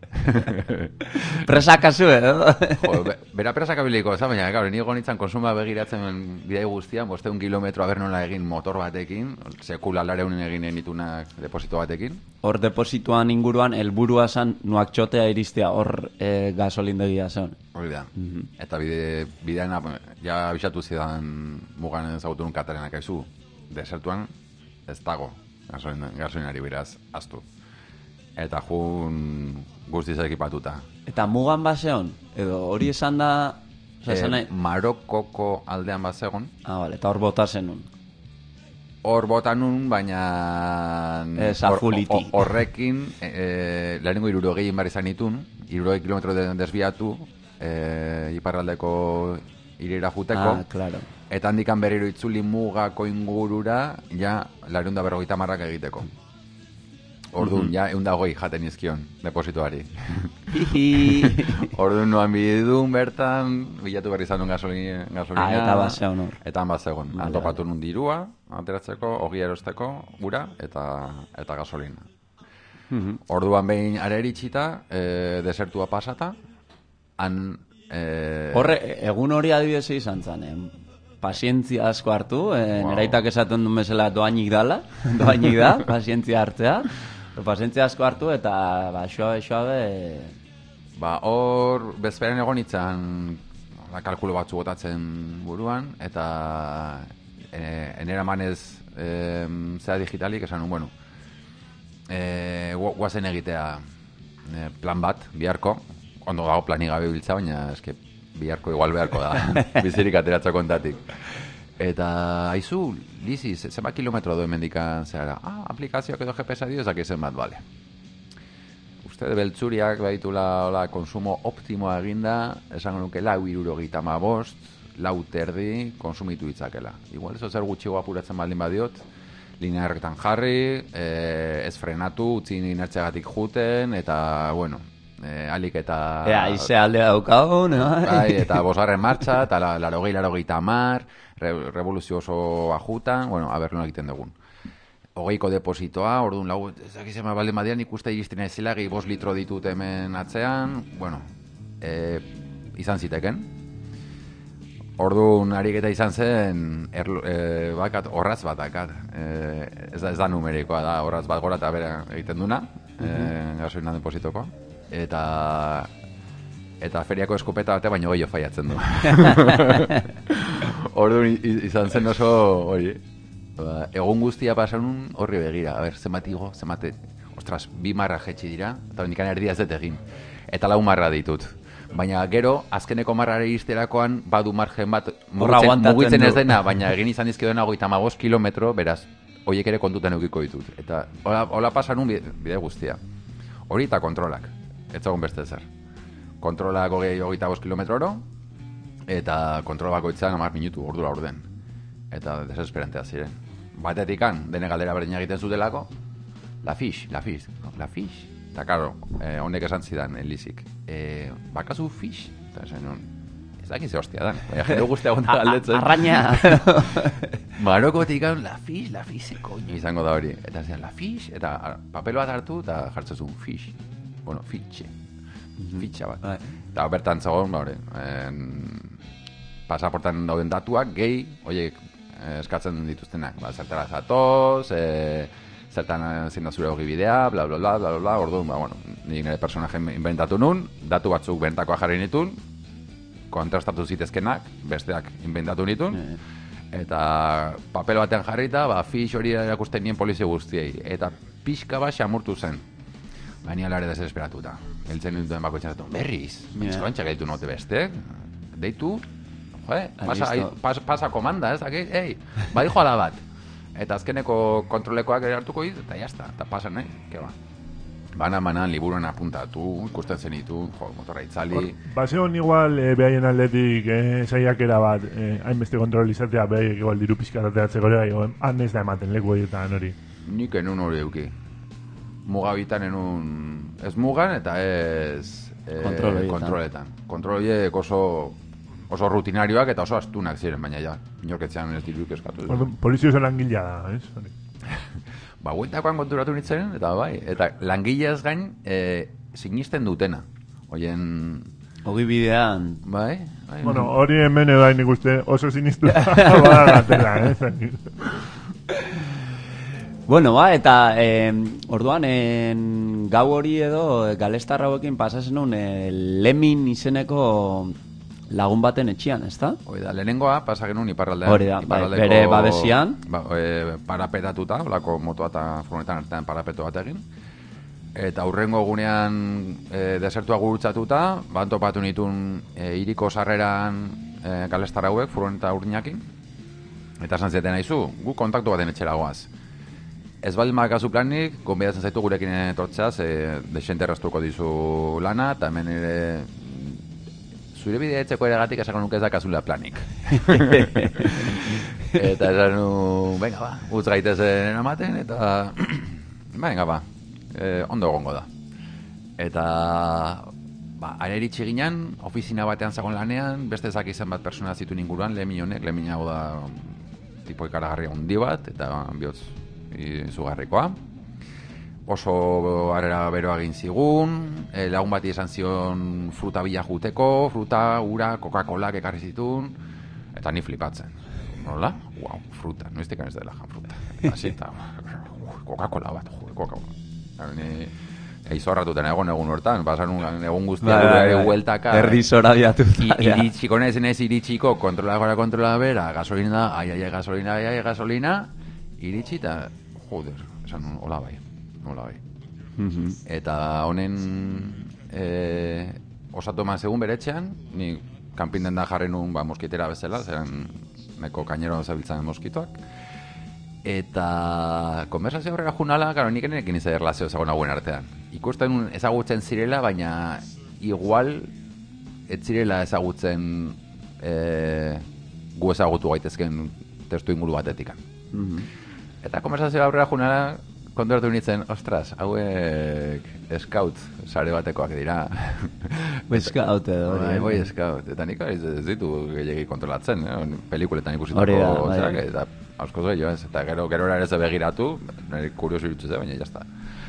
A: Presakazu, edo?
D: Jo, be, bera presakabiliko, ez, baina, gaur, nigo nintzen konsuma begiratzen bidai guztian, bosteun kilometro aber nola egin motor batekin, sekula lareunen egin enitunak deposito batekin.
A: Hor deposituan inguruan, helburua zan nuak txotea iristea, hor e, gasolindegia zen.
D: Hori da. Mm-hmm. Eta bide, bidean, ja bisatu zidan mugan ezagutunun katarenak aizu, desertuan ez dago gasolin, gasolinari beraz aztu. Eta jun guztiz ekipatuta.
A: Eta mugan baseon, edo hori esan da... Oza, esan nahi...
D: Marokoko aldean basegon.
A: Ah, vale, eta hor bota zenun.
D: Hor bota nun, baina...
A: Zafuliti.
D: Or, horrekin, e, e, lehenengo iruro gehien bar izan itun, irurogei kilometro de, desbiatu, e, iparraldeko irera juteko.
A: Ah, claro.
D: Eta handikan berriro itzuli mugako ingurura, ja, lareunda berrogeita marrak egiteko. Orduan, mm-hmm. ja, eunda goi jaten izkion, depositoari. Orduan noan bidun bertan, bilatu berri izan duen gasolina. gasolina
A: ah, eta bat zegoen hor.
D: Eta bat zegoen. Vale, antopatu nun dirua, ateratzeko, ogia erosteko, ura, eta, eta gasolina. Mm-hmm. Orduan behin areritxita, e, desertua pasata, han... E...
A: Horre, egun hori adibidez izan zen, eh? Pazientzia asko hartu, eh, wow. Neraitak esaten duen bezala doainik dala, doainik da, pazientzia hartzea. Pazientzia asko hartu eta ba, xoabe, xoabe...
D: Ba, hor, bezperan egon itzan kalkulo batzu botatzen buruan, eta e, enera manez e, zera digitalik, esan nun, bueno, e, guazen egitea e, plan bat, biharko, ondo dago planik gabe biltza, baina eske biharko igual beharko da, bizirik ateratza kontatik. Eta, haizu, Lizi, zenbat kilometro duen mendikan zehara? Ah, aplikazioak edo G P S dio, ezak zenbat, bale. uste, beltzuriak baitula hola, konsumo optimoa eginda, esango nuke lau hirurogeita hamabost, lau terdi konsumitu itzakela. Igual eso zer gutxiago apuratzen baldin badiot, linearretan jarri, eh, ez frenatu, utzi inertziagatik juten, eta, bueno, eh, alik eta...
A: Ea, ize alde daukau, no?
D: Bai, eta bosgarren martxa, eta la, larogei, larogeita hamar, re, revoluzio oso ajutan, bueno, aber nola egiten dugun. Hogeiko depositoa, orduan lau, ez dakizema baldin badian ikuste iristen ezela, gehi bost litro ditut hemen atzean, bueno, eh, izan ziteken. Orduan ariketa izan zen, erlo, e, bakat, horraz bat dakat. E, ez, da, ez da numerikoa da, horraz bat gora eta bera egiten duna, mm -hmm. e, gasolina depositoko. Eta, eta feriako eskopeta bate baino gehiago faiatzen du. Orduan izan zen oso, hori, ba, egun guztia pasan horri begira. A ber, zenbat igo, zenbat, ostras, bi marra jetxi dira, eta nikan erdia ez dut egin. Eta lau marra ditut. Baina gero, azkeneko marrare izterakoan badu margen bat mugitzen, mugitzen ez dena, baina egin izan dizkidona hogeita hamabost kilometro, beraz, horiek ere kontutan eukiko ditut. Eta hola, hola pasan un bide, bide guztia. Hori eta kontrolak, ez zagun beste zer. Kontrolak hogeita bost kilometro oro, eta kontrol bakoitzan hamar minutu, ordura orden. Eta desesperantea ziren. Batetikan, dene galdera berdina egiten zutelako, la fish, la fish, la fish. Eta, karo, eh, honek esan zidan, elizik. Eh, bakazu fish? Eta esan nun, ez dakize hostia dan. Baina jende guztia gonda galdetzen.
A: Arraña.
D: Marokotik hau, la fish, la fish, koño izango da hori. Eta zidan, la fish, eta papel bat hartu, eta jartzen zuen fish. Bueno, fitxe. Fitxa bat. Eta bertan zagon, ba hori, pasaportan dauden datuak, gehi, oiek, eskatzen dituztenak. Ba, zertara zatoz, eh, zertan zein da zure hogi bidea, bla, bla, bla, bla, bla, orduan, ba, bueno, nik nire personaje inventatu nun, datu batzuk bentakoa jarri nitun, kontrastatu zitezkenak, besteak inventatu nitun, eta papel batean jarrita, ba, fish hori erakusten nien polizio guztiei, eta pixka bat xamurtu zen. Baina alare desesperatuta. Eltzen nintuen bako itxan, berriz, bizkoantxak yeah. Gaitu note bestek, deitu, joe, pasa, pasa, pasa komanda, ez dakit, ei, bai joala bat. Eta azkeneko kontrolekoak ere hartuko dit, eta jazta, eta pasan, eh? Ke ba. Banan-banan, liburuan apuntatu, ikusten zenitu, jo, motorra itzali... Baseon
B: igual, eh, behaien aldetik, eh, saiakera bat, eh, hainbeste kontrol izatea, behaiek igual diru pizkatateatzeko ere, bai, han ez da ematen leku horietan hori.
D: Nik enun hori euki. Mugabitan enun... Ez mugan eta ez... Eh, kontroletan. Kontroleiek oso... oso rutinarioak eta oso astunak ziren, baina ja, inorketzean ez diruik eskatu.
B: Polizio zen langilea da, ez?
D: Ba, guentakoan konturatu nintzen, eta bai, eta langileaz gain e, sinisten dutena. Oien...
A: Ogi bidean.
D: Bai, bai.
B: Bueno, hori hemen edo nik uste oso sinistu bada gatela, eh?
A: Bueno, ba, eta eh, orduan en, gau hori edo galestarra hauekin pasasen un eh, Lemin izeneko lagun baten etxian, ezta?
D: Hori da, lehenengoa pasa genuen iparraldean.
A: Hori da, bai, bere babesian.
D: Ba, e, parapetatuta, olako motoa eta furgonetan artean parapeto bat egin. Eta hurrengo gunean e, desertua gurutzatuta, ban topatu nitun e, iriko sarreran e, galestar hauek, furgoneta urdinakin. Eta esan zieten aizu, gu kontaktu baten etxera goaz. Ez baldin bakazu planik, gonbidatzen zaitu gurekin etortzeaz, e, desente erraztuko dizu lana, eta hemen ere... Zure bidea etzeko eregatik esako nuke ez dakazula planik. Eta esan nu, venga ba, utz gaitezen ematen, eta venga ba, e, ondo egongo da. Eta, ba, areritxe ginen, ofizina batean zagon lanean, beste ezak izan bat persona zitu inguruan, Lemin honek, Lemin hau da tipo ikaragarria handi bat, eta bihotz izugarrikoa. Oso arera beroa egin zigun, e, lagun bati esan zion fruta bila juteko, fruta, ura, Coca-Colak ekarri zitun, eta ni flipatzen. Nola? Wow, fruta, no iztekan ez dela jan fruta. Eta zita, Coca-Cola bat, jude, Coca-Cola. Ni eizorratuten egon egun hortan, pasan egun guztia dure hueltaka.
A: Erdi zora diatuta.
D: Iritsiko nezen ez iritsiko, kontrola gora, kontrola bera, gasolina da, ai, ai, gasolina, ai, ai, gasolina, iritsi eta, joder, esan hola bai. Nola bai.
A: Mm-hmm.
D: Eta honen e, osatu eman segun beretxean, ni kanpinden da jarri nun ba, moskitera bezala, zeran neko kainero zabiltzen moskitoak. Eta konversazio horrela junala, gero nik enekin izan erlazio ezagun hauen artean. Ikusten ezagutzen zirela, baina igual ez zirela ezagutzen e, gu ezagutu gaitezken testu inguru batetikan.
A: Mhm.
D: Eta konversazio horrela junala, konturatu nintzen, ostras, hauek scout sare batekoak dira.
A: Scout edo.
D: Bai, bai, scout. Eta nik ez ditu gehiagi kontrolatzen, eh? Pelikuletan ikusitako
A: Hori da, bai.
D: zerak, eta askoz gehiago ez. Eta gero, gero ere ez begiratu, nire kuriosu irutzez, baina jazta.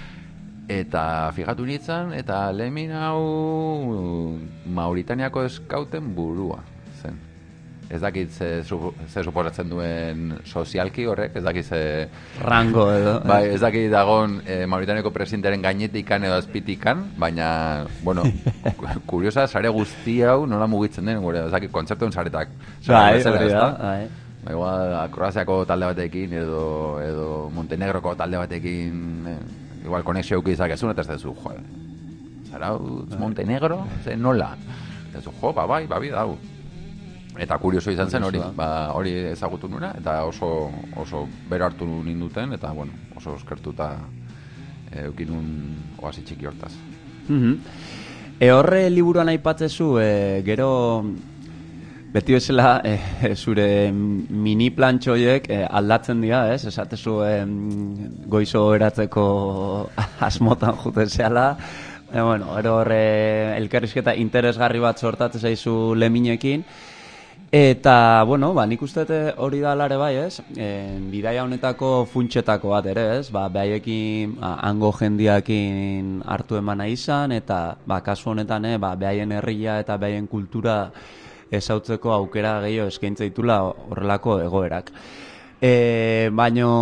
D: Eta fijatu nintzen, eta lehemin hau Mauritaniako skauten burua zen. Ez dakit ze, ze suposatzen duen sozialki horrek, ez dakit ze...
A: Rango edo.
D: Bai, ez dakit dagon eh, Mauritaniako presidentaren gainetikan edo azpitikan, baina, bueno, kuriosa, sare guzti hau nola mugitzen den, gure, ez dakit, kontzertuen saretak.
A: Bai, hori da, bai.
D: Ba, igual, Kroaziako talde batekin edo, edo Montenegroko talde batekin, eh, igual, konexio euki izakezun, eta ez dezu, jo, Zarautz, Montenegro, ze nola? Eta dezu, jo, ba, bai, ba, bi dau. Eta kurioso izan zen hori, ba, hori ezagutu nuna, eta oso, oso bero hartu ninduten, eta, bueno, oso eskertuta e, eukinun oasi txiki hortaz.
A: Mhm. E horre liburuan aipatzezu, e, gero beti bezala e, zure mini plantxoiek e, aldatzen dira, ez? Esatezu e, goizo eratzeko asmotan jute zehala, e, bueno, gero horre elkarrizketa interesgarri bat sortatzen zaizu leminekin. Eta, bueno, ba, nik uste hori da alare bai, ez? E, bidaia honetako funtsetako bat ere, ez? Ba, behaiekin, ba, hango jendiakin hartu emana izan, eta, ba, kasu honetan, eh, ba, behaien herria eta behaien kultura ezautzeko aukera gehiago eskaintza ditula horrelako egoerak. E, baino...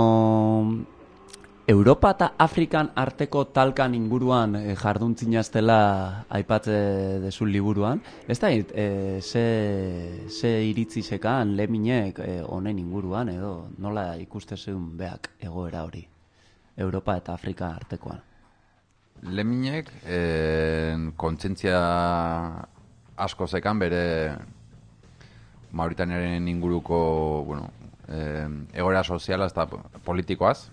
A: Europa eta Afrikan arteko talkan inguruan e, jarduntzina aipatze dezu liburuan. Ez da, e, ze, ze iritzi sekan leminek honen e, inguruan edo nola ikuste zeun beak egoera hori Europa eta Afrika artekoan.
D: Leminek e, kontzientzia asko zekan bere Mauritaniaren inguruko bueno, e, egoera soziala eta politikoaz.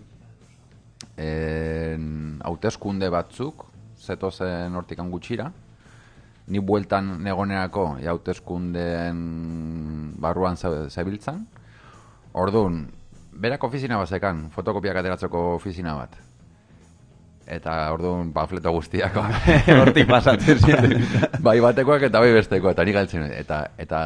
D: En, hauteskunde batzuk zetozen hortikan gutxira, ni bueltan negoneako hauteskundeen barruan zebiltzan. Orduan, berak ofizina bat zekan, fotokopiak ateratzeko ofizina bat. Eta orduan pamfleto guztiak
A: hortik pasatzen ziren.
D: Bai batekoak eta bai bestekoak, eta nik galtzen. Eta, eta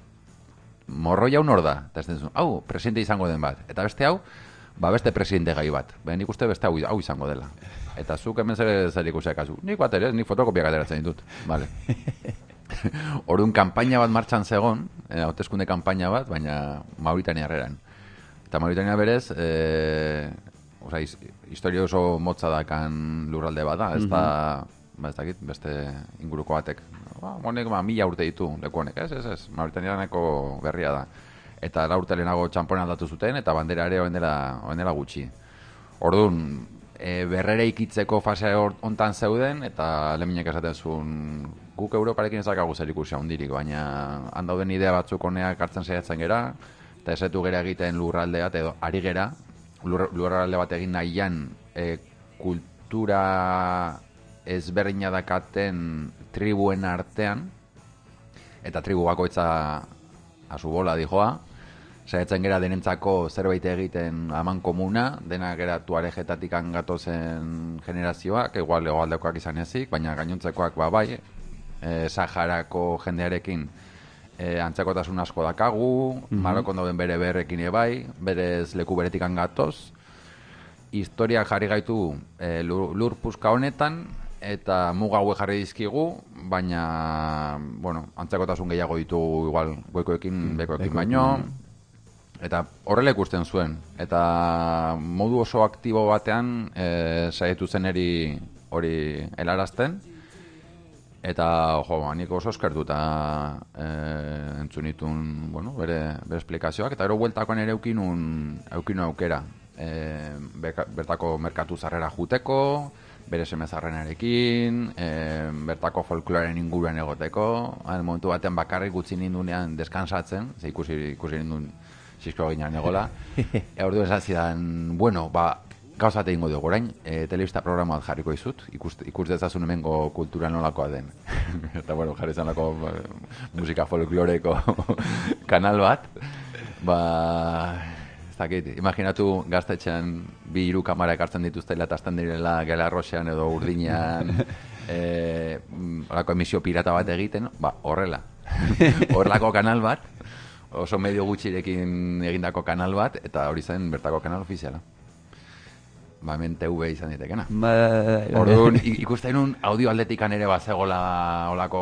D: morro jaun hor da, eta ez den, hau, presidente izango den bat. Eta beste hau, ba beste presidente gai bat. Baina nik uste beste hau, hau izango dela. Eta zuk hemen zer zer ikusiak azu. Nik bat ere, nik fotokopiak ateratzen ditut. Vale. Orduan kanpaina bat martxan zegon, eh, hauteskunde kanpaina bat, baina Mauritania herreran. Eta Mauritania berez, eh, oza, historia oso motza dakan lurralde bada, ez da, ba, ez dakit, beste inguruko batek. Ba, honek, ba, mila urte ditu, leku honek, ez, ez, ez, Mauritanianeko berria da. Eta la urte lehenago txampone aldatu zuten, eta bandera ere oendela gutxi. Orduan, e, berrere ikitzeko fase hontan zeuden, eta leminek esaten zuen, guk Europarekin ezakagu zer ikusia hundirik, baina handauden idea batzuk honeak hartzen saiatzen gera, eta esetu gera egiten lurralde bat, edo ari gera, lur, lurralde bat egin nahian, e, kultura ezberdina dakaten tribuen artean, eta tribu bakoitza azubola dijoa, saiatzen gera denentzako zerbait egiten aman komuna, denak gera tuarejetatik gatozen generazioak, igual egoaldekoak izan ezik, baina gainontzekoak ba bai, e, Saharako jendearekin e, antzekotasun asko dakagu, mm-hmm. Marokon dauden bere berrekin ebai, berez leku beretik gatoz, historiak jarri gaitu e, lur, lur puska honetan, eta muga hauek jarri dizkigu, baina, bueno, antzekotasun gehiago ditugu igual goikoekin, bekoekin baino, eta horrela ikusten zuen, eta modu oso aktibo batean e, saietu zen eri hori helarazten, eta, jo, nik oso eskertuta e, entzunitun, bueno, bere, bere esplikazioak, eta gero bueltakoan ere eukinun, eukinun aukera, e, bertako merkatu zarrera juteko, bere semezarrenarekin, e, bertako folklorearen inguruan egoteko, momentu batean bakarrik gutzi nindunean deskansatzen, ze ikusi, ikusi nindun Sisko ginean egola. E, ordu esan zidan, bueno, ba, gauzat egingo dugu orain, e, telebista programa bat jarriko izut, ikus, ikus dezazun hemengo kultura nolakoa den. Eta, bueno, jarri zanlako musika folkloreko kanal bat. Ba, ez dakit, imaginatu gaztetxean bi hiru kamara ekartzen dituztela eta azten direla Gela Arroxean edo Urdinean e, horako emisio pirata bat egiten, ba, horrela. Horrelako kanal bat, oso medio gutxirekin egindako kanal bat, eta hori zen bertako kanal ofiziala. Ba, hemen T V izan ditekena.
A: Ba,
D: Orduan, ikusten un audio aldetikan ere bazegola olako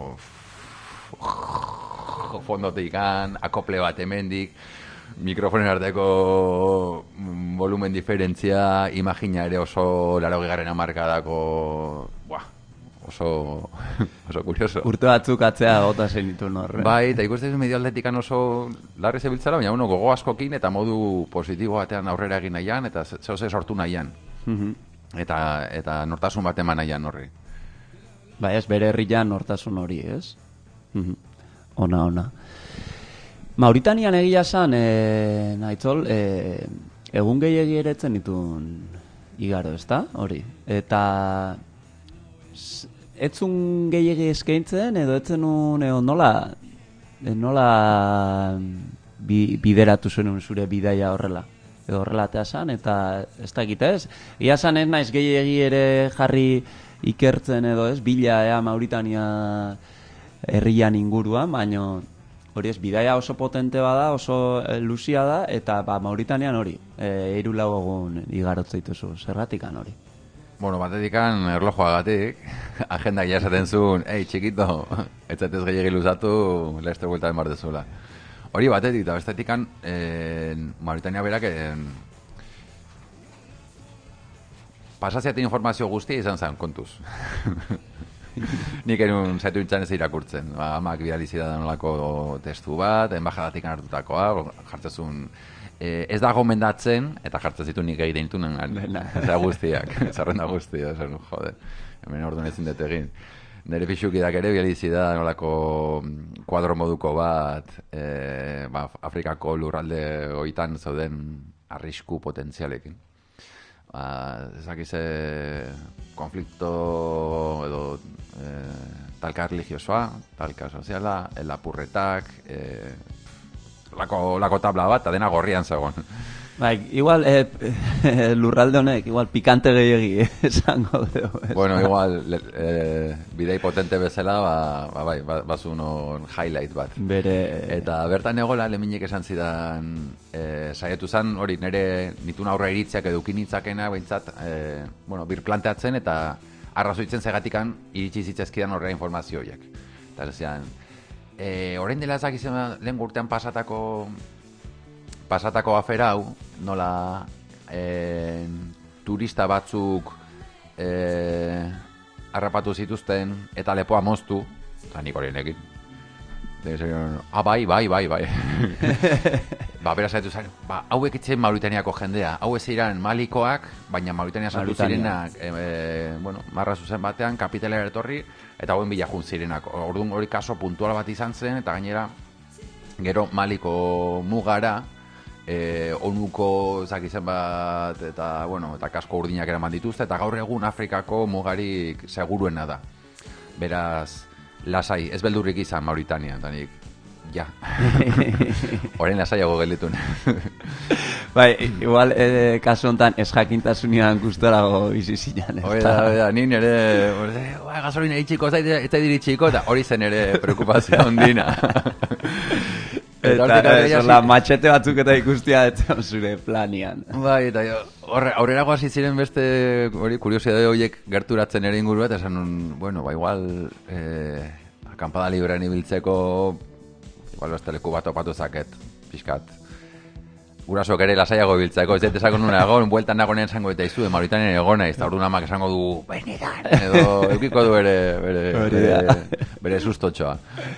D: fondotikan, akople bat hemendik, mikrofonen arteko volumen diferentzia, imagina ere oso laurogeita garren hamarkadako, buah, oso, oso kurioso.
A: Urte batzuk atzea gota zenituen horre.
D: Bai, eta ikusten medio aldetikan oso larri zebiltzara, baina uno gogo askokin eta modu positibo batean aurrera egin nahian, eta zeo ze sortu nahian.
A: Mhm.
D: Eta, eta nortasun bat eman nahian horri.
A: Bai, ez bere herrian nortasun hori, ez? Mhm. Ona, ona. Mauritanian egia zan, e, nahitzol, e, egun gehiagi eretzen ditun igaro, ezta? Hori. Eta z- etzun gehiagi eskaintzen, edo etzen un, edo nola, e, nola bi, bideratu zuen zure bidaia horrela. Edo horrela atea zan, eta ez dakit ez. Ia zan ez naiz gehiagi ere jarri ikertzen edo ez, bila ea Mauritania herrian inguruan, baino hori ez, bidaia oso potente bada, oso e, luzia da, eta ba, Mauritanian hori, e, hiru lau egun igarotze dituzu, zerratikan hori.
D: Bueno, batetikan erlojuagatik, agendak ja esaten zuen, ei, txikito, ez zaitez gehiagi luzatu, leheste buelta den bardezula. Hori batetik, eta bestetikan, eh, Mauritania berak, eh, pasaziate informazio guztia izan zen, kontuz. Nik erun zaitu nintzen ez irakurtzen. Ba, amak bidalizida nolako testu bat, enbajadatik hartutakoa, jartzezun, eh, ez da gomendatzen, eta jartzen zitu nik egiten ditunen, eta guztiak, zerrenda guztia, zer, jode, hemen orduan ezin dut egin. Nere pixukidak ere bializida nolako kuadro moduko bat, e, ba, Afrikako lurralde hoitan zauden arrisku potentzialekin. Ba, ezakize konflikto edo e, talka religiosoa, talka soziala, lapurretak, e, lako, lako tabla bat, eta dena gorrian zegoen.
A: Bai, igual eh, lurralde honek, igual pikante gehiagi esango dugu.
D: Bueno, igual eh, bidei potente bezala, ba, ba, bai, ba, bazu non highlight bat.
A: Bere...
D: Eta bertan egola, leminek esan zidan, eh, saietu zan, hori, nire nitun aurra iritziak edukin nitzakena, behintzat, eh, bueno, birplanteatzen eta arrazoitzen zegatikan iritsi zitzezkidan horrea informazioiek. Eta ez zidan, eh, orain dela ezakizena lehen urtean pasatako pasatako afera hau, nola eh, turista batzuk eh, harrapatu zituzten eta lepoa moztu, eta nik horien egin. Ah, bai, bai, bai, bai. Ba, beraz zaitu zen, ba, hauek itzen Mauritaniako jendea, hau ez iran Malikoak, baina Mauritania sartu zirenak, e, e, bueno, marra zuzen batean, kapitalera etorri, eta hauen bilajun zirenak. Orduan hori kaso puntual bat izan zen, eta gainera, gero Maliko mugara, E, onuko zakizen bat eta, bueno, eta kasko urdinak eraman dituzte eta gaur egun Afrikako mugarik seguruena da. Beraz, lasai, ez beldurrik izan Mauritania, eta nik, ja. Horren lasaiago gelditun.
A: Bai, igual eh, kasu honetan ez jakintasunean gustarago bizi zinan.
D: Hori da, hori da, ni nire, bai, gasolina itxiko, ez da iritxiko, eta hori zen ere preokupazio ondina.
A: Eta, eta eso, la machete batzuk eta ikustia eta zure planian.
D: Bai, eta horre, aurrera hasi ziren beste hori kuriosidade horiek gerturatzen ere inguru bat, esan un, bueno, ba igual eh, akampada librean ibiltzeko igual beste leku bat opatu zaket, pixkat. Gurasok ere lasaiago ibiltzeko, ez dut esako nuna egon, bueltan nagonean esango eta izu, Mauritanian egona, ez da orduan amak esango du, benetan, edo eukiko du bere, bere, bere, bere sustotxoa.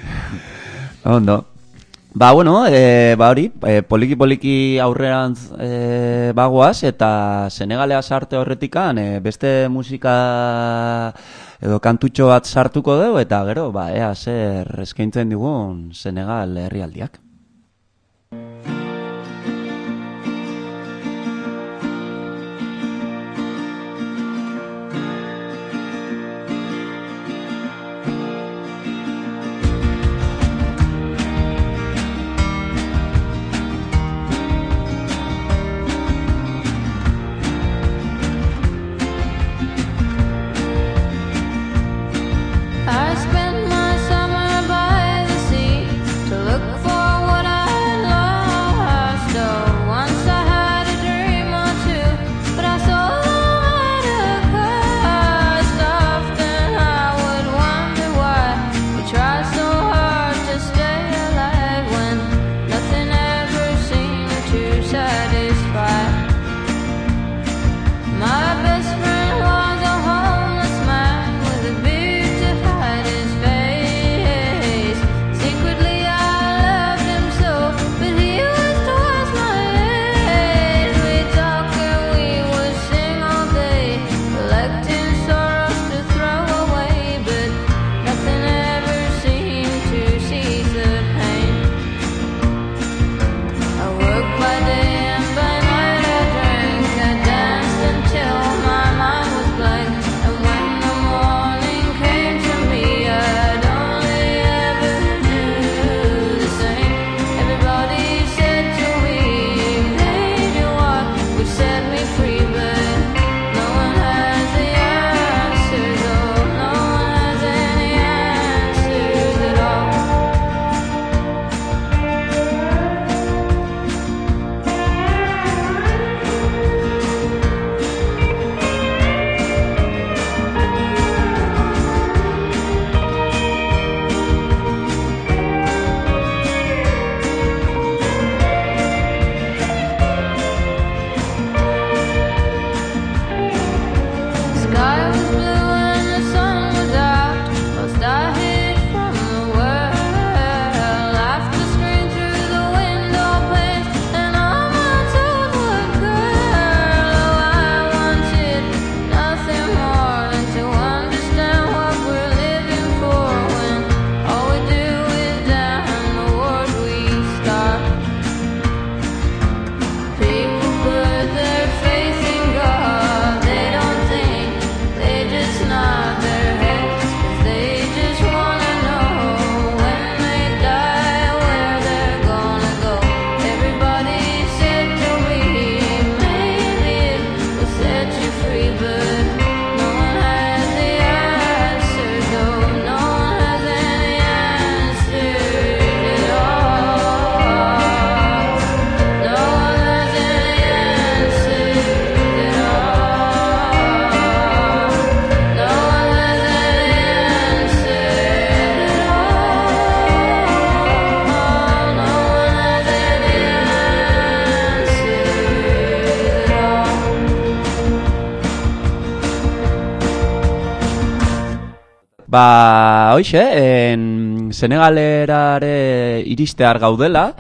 A: Ondo. Ba, bueno, e, ba hori, e, poliki-poliki aurrerantz e, bagoaz, eta Senegalea sarte horretikan e, beste musika edo kantutxo bat sartuko dugu, eta gero, ba, ea zer eskaintzen digun Senegal herrialdiak.
E: sky was blue and the sun was out. Must I hid from the world? Laughter screamed through the window panes, and all my toes were curled. Oh, I wanted nothing more than to understand what we're living for, when all we do is damn the wars we start. People put their faith in God. They don't think, they just nod their heads, 'cause they just wanna know when they die where they're gonna go. Everybody said to me, maybe it will set you free, but no one has the answers. No, no one has any answers at all. No one has any answers at all. No one has any answers at all. No one has any answers at all.
A: Ba, hoxe, en Senegalerare iristear gaudela,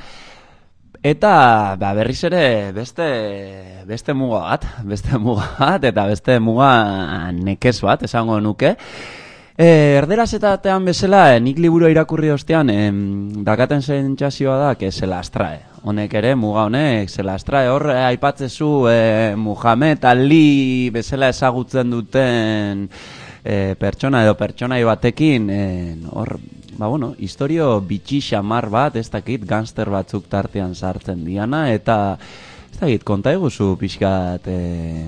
A: eta ba, berriz ere beste, beste muga bat, beste muga bat, eta beste muga nekez bat, esango nuke. E, erderaz eta tean bezala, nik liburua irakurri ostean, em, dakaten sentsazioa da, que se las trae. Honek ere, muga honek, se las trae. Hor, eh, aipatzezu, eh, Muhammad Ali bezala ezagutzen duten e, pertsona edo pertsonai batekin, e, hor, ba bueno, historio bitxi xamar bat, ez dakit, gangster batzuk tartean sartzen diana, eta ez dakit, konta eguzu pixkat e,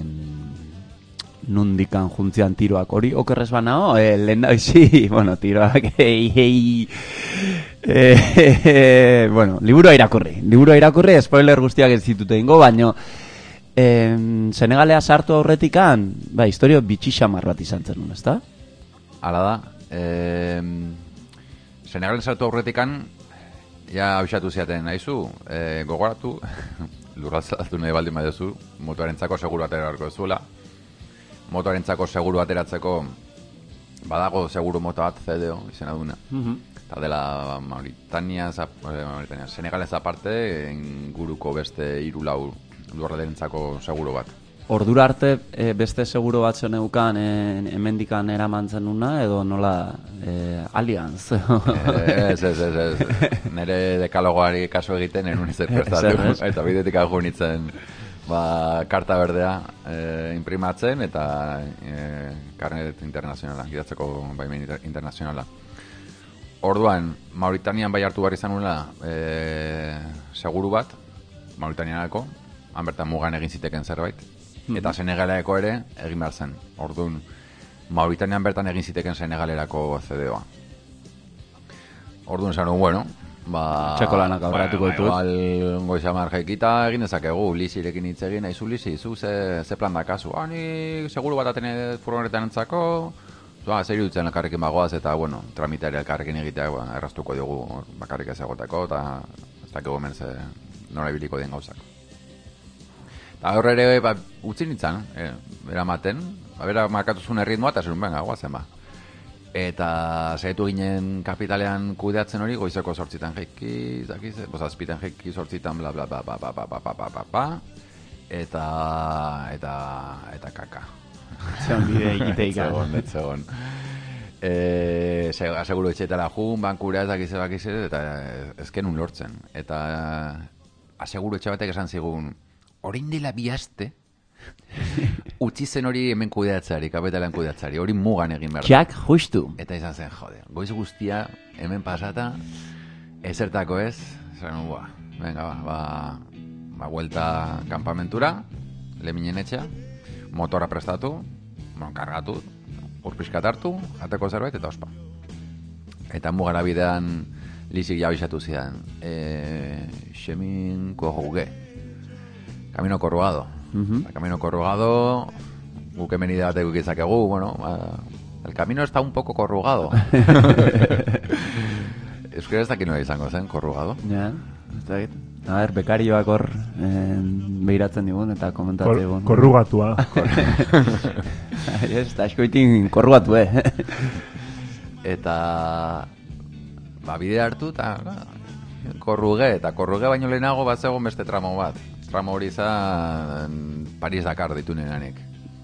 A: nundikan juntzian tiroak, hori okerrez banao, e, lehen da bizi, bueno, tiroak, hei, hei, e, e, bueno, liburua irakurri, liburua irakurri, spoiler guztiak ez ditut egingo, baino, Eh, Senegalea sartu aurretikan, ba, historio bitxi xamar bat izan zen, ezta?
D: Hala da. Eh, Senegalen sartu aurretikan, ja abisatu ziaten, nahizu, eh, gogoratu, lurrazatu nahi baldin badezu, motoarentzako seguru aterako zuela. Motoarentzako seguru ateratzeko badago seguru mota bat, C D O, izena duna.
A: Uh-huh.
D: Eta dela Mauritania, Mauritania, Senegalez aparte, inguruko beste hiru lau lurralderentzako seguro bat.
A: Ordura arte e, beste seguro bat zeneukan e, hemendikan eramantzen nuna, edo nola e, Allianz?
D: Ez, ez, ez, ez. Nere dekalogoari kaso egiten enun izer prestatu. Eta bidetik agur nintzen ba, karta berdea e, imprimatzen eta e, karnet internazionala, gidatzeko baimen internazionala. Orduan, Mauritanian bai hartu behar izan nula e, seguru bat, Mauritanianako, han bertan mugan egin ziteken zerbait, eta Senegalaeko ere egin behar zen. Orduan, Mauritanian bertan egin ziteken Senegalerako C D O-a. Orduan zan, bueno, ba...
A: Txeko lanak aurratuko ditut.
D: Ba, igual goizamar jaikita egin dezakegu, Lizirekin hitz egin, nahizu Lizi, zu ze, ze plan dakazu. Ah, ni seguru bat atene furgonetan entzako, ba, zer iruditzen elkarrekin bagoaz, eta, bueno, tramiteari elkarrekin egitea, ba, erraztuko dugu bakarrik ez egoteko, eta ez dakigu hemen ze nora ibiliko den gauzak. Eta horre ere, ba, utzi nintzen, eh, eramaten, ba, bera markatuzun erritmoa, eta zerun benga, guazen ba. Eta zaitu ginen kapitalean kudeatzen hori, goizeko sortzitan jeiki, zakiz, bozazpitan jeiki sortzitan, bla, bla, bla, bla, bla, bla, bla, bla, bla, bla, bla, eta, eta, eta kaka.
A: Zeon bide egiteik.
D: Etzegon, etzegon. E, seguro etxetara jun, bankura ez dakize bakize, eta ezkenun lortzen. Eta aseguru etxe batek esan zigun, orain dela bi aste, utzi zen hori hemen kudeatzari, kapitalan kudeatzari, hori mugan egin behar.
A: Jak, justu.
D: Eta izan zen, jode, goiz guztia hemen pasata, ezertako ez, zan, ba, venga, ba, ba, ba, vuelta kampamentura, leminen etxea, motora prestatu, bon, kargatu, urpiskat hartu, jateko zerbait, eta ospa. Eta mugara bidean Lizik jabizatu zidan, e, xemin kojuge, camino corrugado. Uh-huh. El camino corrugado, guk hemen idea bat egukizakegu, bueno, el camino está un poco corrugado. Euskera ez dakit nola izango zen, corrugado.
A: Ja, ez dakit. A ber, bekarioak hor eh, behiratzen digun eta komentate
B: Kor,
A: egun.
B: korrugatua.
A: Ez, eta askoitin korrugatu, eh?
D: Eta ba, bide hartu eta korruge, eta korruge baino lehenago bat zegoen beste tramo bat. Tramo hori izan Paris-Dakar ditu nenanik.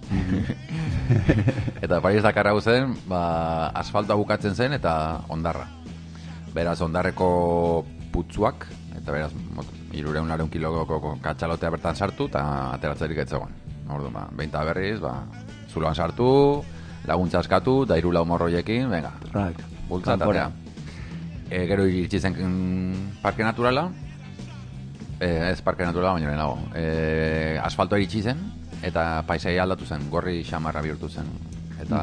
D: Eta Paris-Dakar hau zen, ba, asfaltoa bukatzen zen eta ondarra. Beraz, ondarreko putzuak, eta beraz, irureun lareun kiloko katxalotea bertan sartu, eta ateratzerik etzegoen. Orduan, ba, behinta berriz, ba, zuloan sartu, laguntza askatu, da iru lau morroiekin, venga,
A: Rak,
D: bultzatatera. E, gero iritsi zen mm, parke naturala, e, ez parke naturala, baina lehenago. E, asfaltoa iritsi zen, eta paisaia aldatu zen, gorri xamarra bihurtu zen. Eta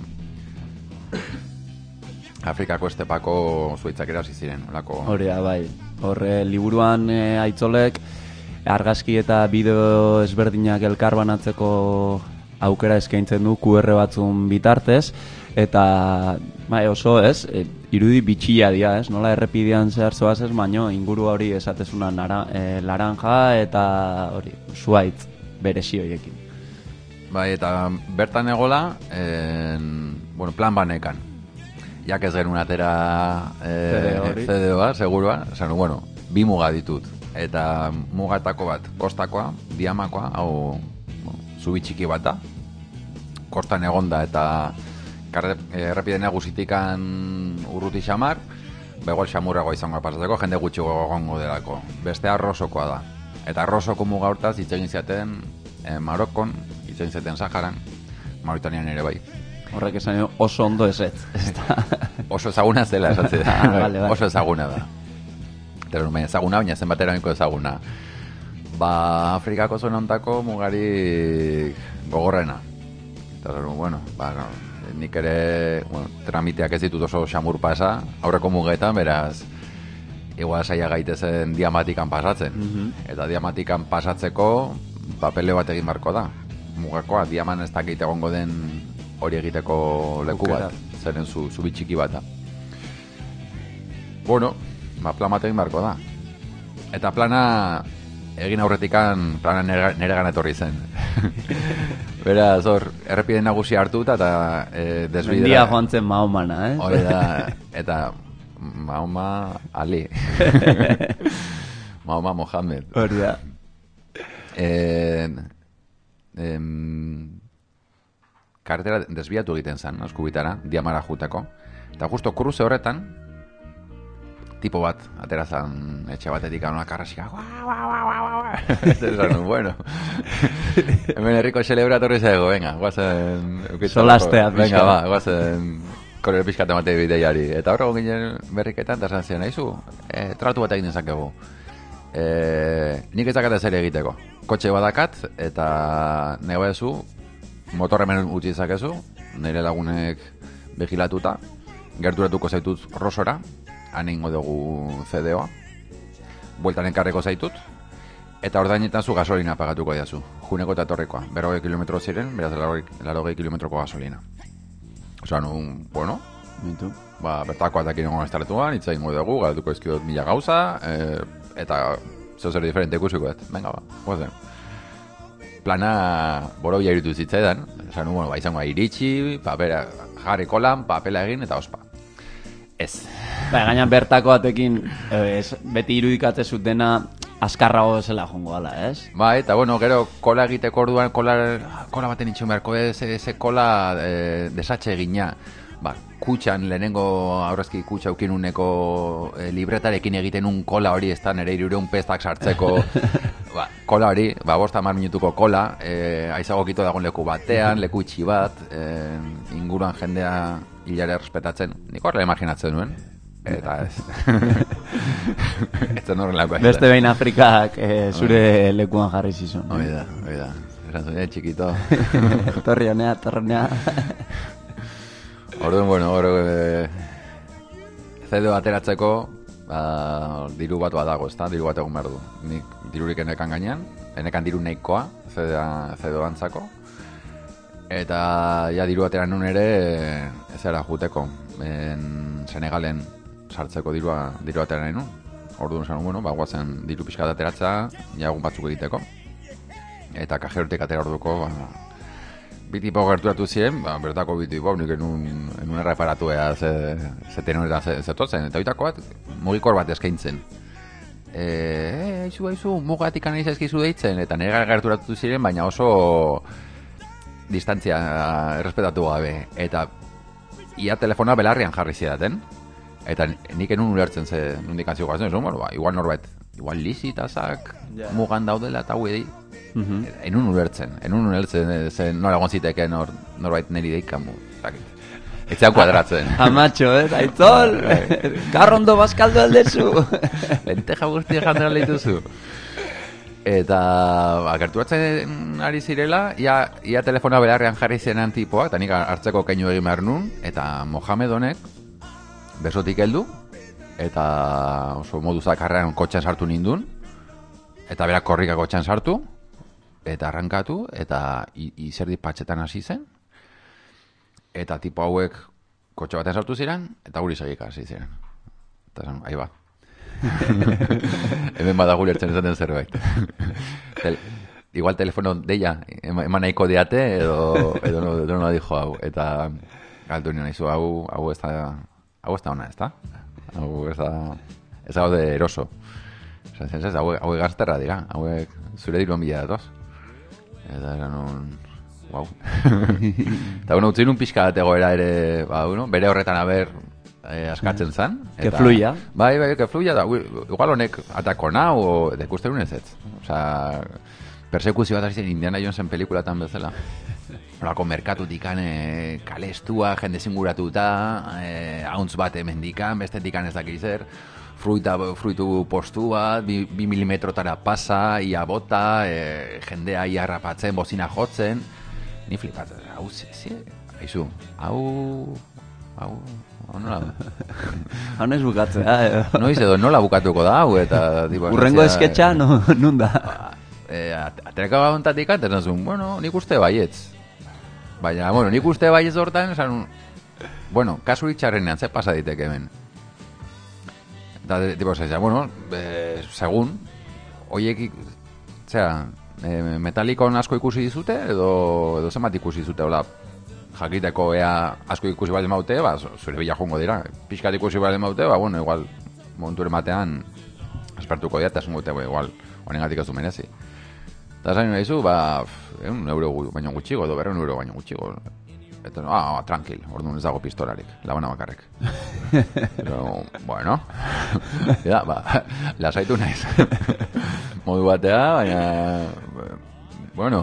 D: Afrikako estepako zuaitzak erasi ziren, olako.
A: Hori da, bai. Horre, liburuan e, aitzolek argazki eta bideo ezberdinak elkarbanatzeko aukera eskaintzen du Q R batzun bitartez, eta bai, oso ez, e, irudi bitxia dira, ez? Nola errepidean zehar zoaz ez, baino inguru hori esatezuna nara, e, laranja eta hori, zuaitz berezi horiekin.
D: Bai, eta bertan egola, en, bueno, plan banekan. Jak ez genuen atera e, C D O-a, segurua, esan, bueno, bi muga ditut. Eta mugatako bat, kostakoa, diamakoa, hau bueno, zubi txiki bat da. Kostan egonda eta errepide nagusitikan urruti xamar, begoal xamurragoa izango pasatzeko, jende gutxi egongo delako. Beste arrosokoa da. Eta arrosoko muga hortaz hitz egin ziaten eh, Marokon, hitz egin ziaten Saharan, Mauritanian ere bai.
A: Horrek esan oso ondo ez ez.
D: Oso ezaguna zela esatzen da.
A: Ah, vale, vale.
D: Oso ezaguna da. Pero baina ezaguna, baina zenbat eramiko ezaguna. Ba, Afrikako zona hontako mugarik gogorrena. Eta, bueno, ba, no, nik ere, bueno, tramiteak ez ditut oso xamur pasa, aurreko mugetan, beraz, igual saia gaitezen diamatikan pasatzen.
A: Mhm.
D: Eta diamatikan pasatzeko papele bat egin barko da. Mugakoa, diaman ez dakit egongo den hori egiteko leku
A: Aukera.
D: bat, zeren zu, zu bitxiki bat da. Bueno, ba, plan bat egin beharko da. Eta plana egin aurretikan plana nere, nere gana etorri zen. Beraz, hor, errepide nagusia hartu eta e, desbidera.
A: Mendia joan zen Mahomana, eh?
D: Hori da, eta Mahoma Ali. Mahoma Mohamed.
A: Hori da.
D: En, em, karretera desbiatu egiten zen, Eskubitara, Diamara juteko. Eta justo kruze horretan, tipo bat, atera zen etxe batetik anola karrasika, guau, guau, guau, guau, guau. Eta esan, bueno, hemen herriko celebratorri zego, venga, guazen...
A: Solastea, pixka.
D: Venga, ba, guazen korere pixka temate bideiari. Eta horrego ginen berriketan, eta esan ziren, aizu, e, tratu bat egin dezakegu. E, nik ez dakat ezer egiteko. Kotxe badakat, eta nahi badezu, motorremen utzi dezakezu, nire lagunek begilatuta, gerturatuko zaitut Rosora, han ingo dugu C D O-a, bueltan enkarreko zaitut, eta ordainetan zu gasolina pagatuko diazu, juneko eta etorrikoa, berrogei kilometro ziren, beraz larogei kilometroko gasolina. Osa, nun, bueno,
A: Mitu.
D: ba, bertakoa eta kirengo estartuan, itza ingo dugu, galatuko ezkidot mila gauza, e, eta zeu zer diferente ikusiko, et, venga ba, guazen. Plana borobia iritu zitzaidan, esan, bueno, ba, izango iritsi, papera, jarri kolan, papela egin, eta ospa. Ez.
A: Ba, gaina bertako batekin ez, beti irudikatze zutena azkarrago zela jongo ala, ez?
D: Ba, eta bueno, gero kola egiteko orduan, kola, kola baten itxun beharko, ez, ez kola e, desatxe egina. Ba, kutxan, lehenengo aurrezki kutxa ukinuneko e, libretarekin egiten un kola hori, ez da nire irureun pestak sartzeko, ba, kola hori, ba, bosta mar minutuko kola, e, aizagokito dagoen leku batean, leku itxi bat, e, inguruan jendea hilare respetatzen, nik horrela imaginatzen nuen, eta ez. Ez zen horrelako.
A: Beste behin Afrikak eh, zure lekuan jarri zizun.
D: Hoi da, hoi da. Eran zuen, eh, txikito.
A: Torri honea, torri honea.
D: Orduan, bueno, hor e, C D O ateratzeko ba, diru bat badago, ezta? Diru bat egun behar du. Nik dirurik enekan gainean, enekan diru nahikoa C D O antzako. Eta ja diru atera nun ere ez era juteko. En Senegalen sartzeko dirua, diru atera nahi nun. orduan esan, bueno, ba, guazen diru pixka ateratza, jagun batzuk egiteko. Eta kajerotik atera orduko, ba, bi tipo gerturatu ziren, ba, bertako bi tipo, nik enun, enun erreparatu ea ze, ze tenoretan ze, zetotzen, eta bitako bat, mugikor bat eskaintzen. Eh, aizu, aizu, mugatik anaiz ezkizu deitzen, eta nire gerturatu ziren, baina oso distantzia errespetatu gabe. Eta ia telefona belarrian jarri zidaten, eta nik enun ulertzen ze nondik antzio gazen, esan, bueno, ba, igual norbait, igual lizitazak
A: Ja.
D: mugan daudela eta huedi,
A: Mhm.
D: enun ulertzen, enun ulertzen, zen nola egon ziteke nor, norbait niri deikamu, zakit. Etxean kuadratzen.
A: Amatxo, eh, aitzol, garrondo bazkaldu aldezu.
D: Lenteja guztia jandera lehituzu. Eta ba, gerturatzen ari zirela, ia, ia telefona belarrean jarri zenan tipoak, eta nik hartzeko keinu egin behar nun, eta Mohamed honek besotik heldu, eta oso modu zakarrean kotxean sartu nindun, eta berak korrika kotxean sartu, eta arrankatu, eta izerdi patxetan hasi zen, eta tipo hauek kotxe batean sartu ziren, eta guri segika hasi ziren. Eta esan, ahi ba. Hemen bada guri ertzen esaten zerbait. Tel, igual telefono deia, eman nahiko diate, edo, edo, no, edo no dijo hau. Eta galtu nio nahizu, hau, hau ez da, hau ez da ona, ez da? Hau ez da, ez da de eroso. Osa, zen, ez, hauek, hauek gazterra dira, hauek zure diruan bila datoz. Eta eran un... Wow. Eta bueno, utzin un pixka bat egoera ere, ba, bueno, bere horretan haber eh, askatzen zan.
A: Que fluya.
D: Bai, bai, que fluya, da, ui, igual honek atako nau, o dekusten unez ez. Osa, persekuzio bat azien Indiana Jonesen pelikulatan bezala. Horako merkatutik eh, kalestua, jende zinguratuta, eh, hauntz bat emendikan, bestetik ez dakiz zer, fruita, fruitu postu bat, bi, bi milimetrotara pasa, ia bota, eh, jendea ia rapatzen, bozina jotzen, ni flipatzen, hau, zi, zi, haizu, hau, hau, hau nola,
A: Hau naiz bukatzea, edo.
D: noiz edo nola bukatuko da, hau, eta, tipo,
A: Urrengo
D: esatzea,
A: esketxa, no, nun da.
D: eh, ateraka hontatik eta esan zuen, bueno, nik uste baietz. Baina, bueno, nik uste baietz hortan, esan, bueno, kasu itxarrenean, ze pasa diteke hemen. Eta, tipo, zaiza, bueno, eh, segun, oiek, zera, eh, metalikon asko ikusi dizute, edo, edo zenbat ikusi dizute, hola, jakiteko ea asko ikusi balen maute, ba, zure bila jongo dira. Pixkat ikusi balen maute, ba, bueno, igual, monture batean, espertuko dira, eta esan gute, ba, igual, honengatik ez du merezi. Eta zain nahizu, ba, egun euro baino gutxigo, edo berreun euro baino gutxigo. Eta, ah, tranquil, orduan ez dago pistolarik, labana bakarrik. Pero, bueno, ja, ba, lasaitu naiz. Modu batea, baina, bueno,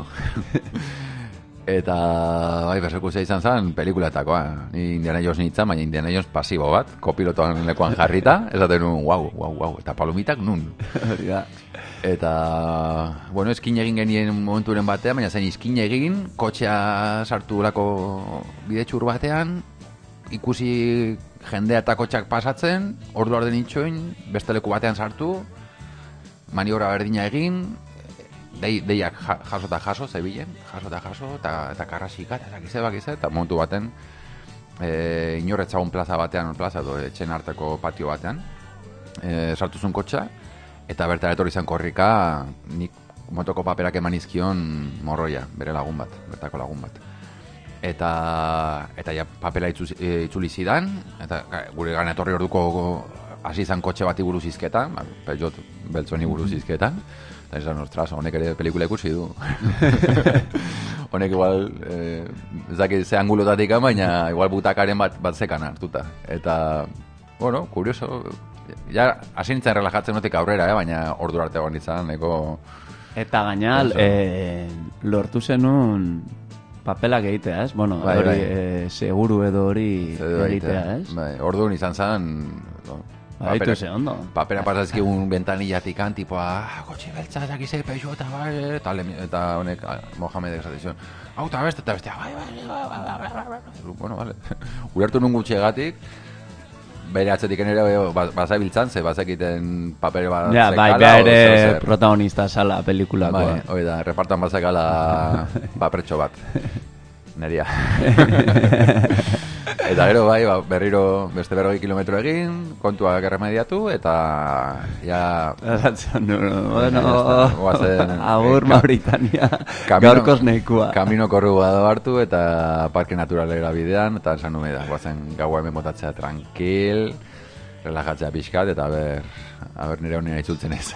D: eta, bai, persekuzia izan zen, pelikulatakoa. Ni Indiana Jones nintzen, baina Indiana Jones pasibo bat, kopilotoan lekuan jarrita, esaten nun, guau, guau, guau, eta palomitak nun.
A: Ja.
D: Eta, bueno, eskin egin genien momenturen batean, baina zen iskin egin, kotxea sartu lako bidetxur batean, ikusi jendea eta kotxeak pasatzen, ordu arden itxoin, beste leku batean sartu, maniobra berdina egin, dei, deiak ja, jaso eta jaso, zebilen, jaso eta jaso, eta, eta karrasika, eta zakize, bakize, eta momentu baten, e, inorretzagun plaza batean, plaza, edo etxen arteko patio batean, e, sartu zuen kotxa, eta bertara etorri zen korrika, nik motoko paperak eman izkion morroia, bere lagun bat, bertako lagun bat. Eta, eta ja, papela itzuli, itzuli zidan, eta gure gana etorri orduko hasi izan kotxe bati buruz izketan, ba, Peugeot beltzoni buruz izketan, eta esan, ostras, honek ere pelikula ikusi du. Honek igual, eh, ez dakit ze angulotatik, baina igual butakaren bat, bat zekan hartuta. Eta, bueno, kurioso, ja, hasi nintzen relajatzen notik aurrera, eh, baina ordu arte egon nintzen, neko...
A: Eta gainal, eh, lortu zenun papelak egitea, ez? Bueno,
D: Bai,
A: hori
D: bai.
A: eh, seguru edo hori egitea, ez?
D: Bai, orduan izan zen... no,
A: Baitu ze ondo.
D: Papera pasazkigun ventanillatik tipo, ah, kotxe beltza, dakize, peixo, eta bai, eta, eta honek, ah, Mohamed esaten zion, hau, eta beste, eta beste, bai, bai, bai, bai, bai, bai, bueno, vale. Ulertu nun gutxegatik, bere atzetik ere bazabiltzan, ze bazekiten papere bat
A: Ja, bai,
D: zekala,
A: bere
D: o zer, zer.
A: protagonista sala pelikulako.
D: Bai, hoi da, repartan bazekala papertxo bat. Neria. Eta Eta gero bai, ba, berriro beste berrogei kilometro egin, kontuak erremediatu, eta ja...
A: bueno,
D: Guazen,
A: agur Mauritania,
D: Camino-
A: gaurkoz nahikoa.
D: Kamino korrua da hartu eta parke naturalera bidean, eta esan nume da, guazen gaua hemen botatzea tranquil, relajatzea pixkat, eta ber, aber nire honera itzultzen ez.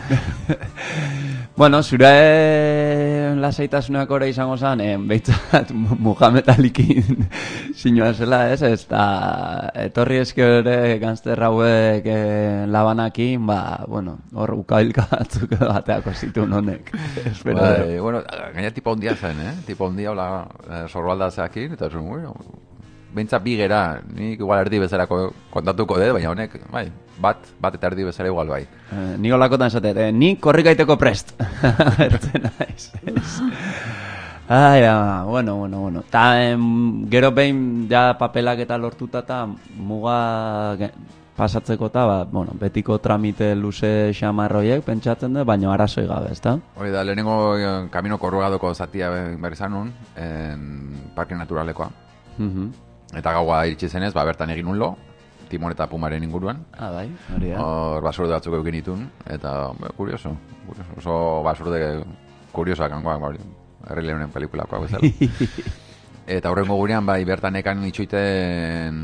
A: Bueno, zure lasaitasunak ora izango zen, eh, behitzat Muhammad Alikin sinua zela, ez? Ez da, etorri eskiore gangster hauek eh, labanakin, ba, bueno, hor ukabilka batzuk edo bateako zituen honek. Espero.
D: Bai, bueno, gaina tipo ondia zen, eh? Tipo ondia, hola, sorbalda zeakin, eta zuen, bueno, behintzat bi gera, nik igual erdi bezalako kontatuko dut, baina honek, bai, bat, bat eta erdi bezala igual bai.
A: Eh, ni olakotan esatet, eh, ni korrikaiteko prest. Ertzen naiz. ez. Ai, ama, bueno, bueno, bueno. Ta, em, gero behin ja papelak eta lortuta eta muga ge- pasatzeko eta, ba, bueno, betiko tramite luze xamarroiek pentsatzen dut, baina arrazoi gabe, ezta?
D: Hori da, lehenengo eh, kamino korrugadoko zatia berri zanun, en parke naturalekoa.
A: Mhm.
D: Eta gaua iritsi zenez, ba, bertan egin un lo, Timon eta Pumaren inguruan.
A: Ah, bai, hori da.
D: Hor basurde batzuk eukin itun, eta be, kurioso, kurioso, oso basurde kuriosoak hangoak, hori, herri lehunen pelikulakoak bezala. Eta horrengo gurean, bai, bertan ekan itxuiten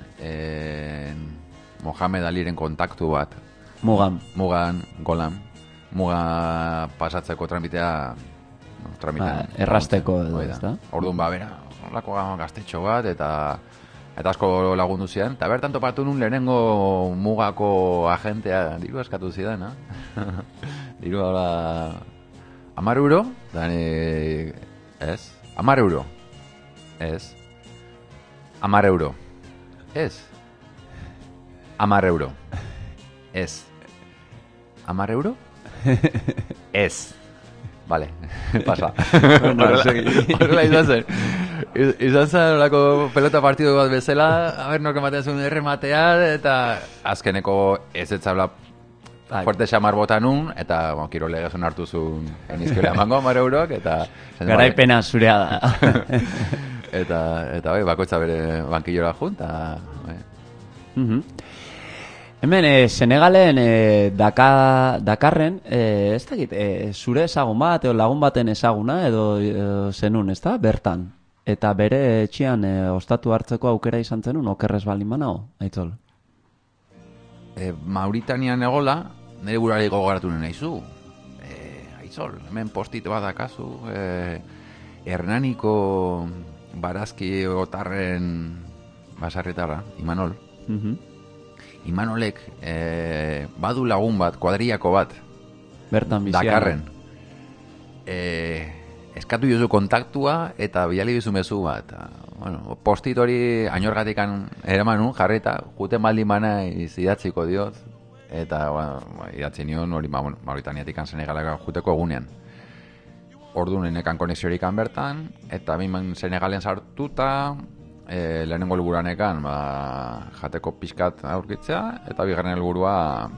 D: en, Mohamed Aliren kontaktu bat,
A: Mugan.
D: mugan, golan, muga pasatzeko tramitea, no, tramitean.
A: Ba, errasteko edo,
D: Hori da.
A: ezta?
D: Orduan, ba, bera, olako gaztetxo bat, eta eta asko lagundu zidan, eta bertan topatu nun lehenengo mugako agentea, diru eskatu zidan, eh? Diru ala... Amar euro, da ni... Ez? Amar euro. Ez. Amar euro. Ez. Amar euro. Ez. Amar euro? Ez. Vale, pasa. Horrela izan zen. Iz- Izan zen olako pelota partidu bat bezala, a ber, nork ematen zuen errematea, eta azkeneko ez etzabla
A: Bai.
D: fuerte xamar bota nun, eta bon, kirole gezun hartu zuen enizkiola emango, amar eurok, eta...
A: Garaipena zurea da.
D: Eta, eta bai, bakoitza bere bankillora jun, eta... Bai.
A: Mhm. Hemen, eh, Senegalen eh, Daka, Dakarren, eh, ez dakit, eh, zure ezagun bat, edo lagun baten ezaguna, edo, edo zenun, ez da, bertan. Eta bere etxean eh, ostatu hartzeko aukera izan zenun, okerrez baldin banao, aitzol.
D: E, Mauritanian egola, nire burari gogoratu nahizu. E, aitzol, hemen postit bat dakazu, e, Hernaniko barazki otarren basarretarra, Imanol.
A: Mhm.
D: Imanolek e, badu lagun bat, kuadriako bat,
A: Bertan bizian.
D: Dakarren. E, eskatu jozu kontaktua eta biali bizu mezu bat. Bueno, postit hori ainorgatikan eraman nun, jarreta, juten baldin bana idatziko diot, eta bueno, idatzi nion hori ma, bueno, Mauritaniatikan Senegalera juteko egunean. Orduan enekan konexiorikan bertan, eta biman Senegalen sartuta, e, lehenengo helburanekan ba, jateko pixkat aurkitzea, eta bigarren helburua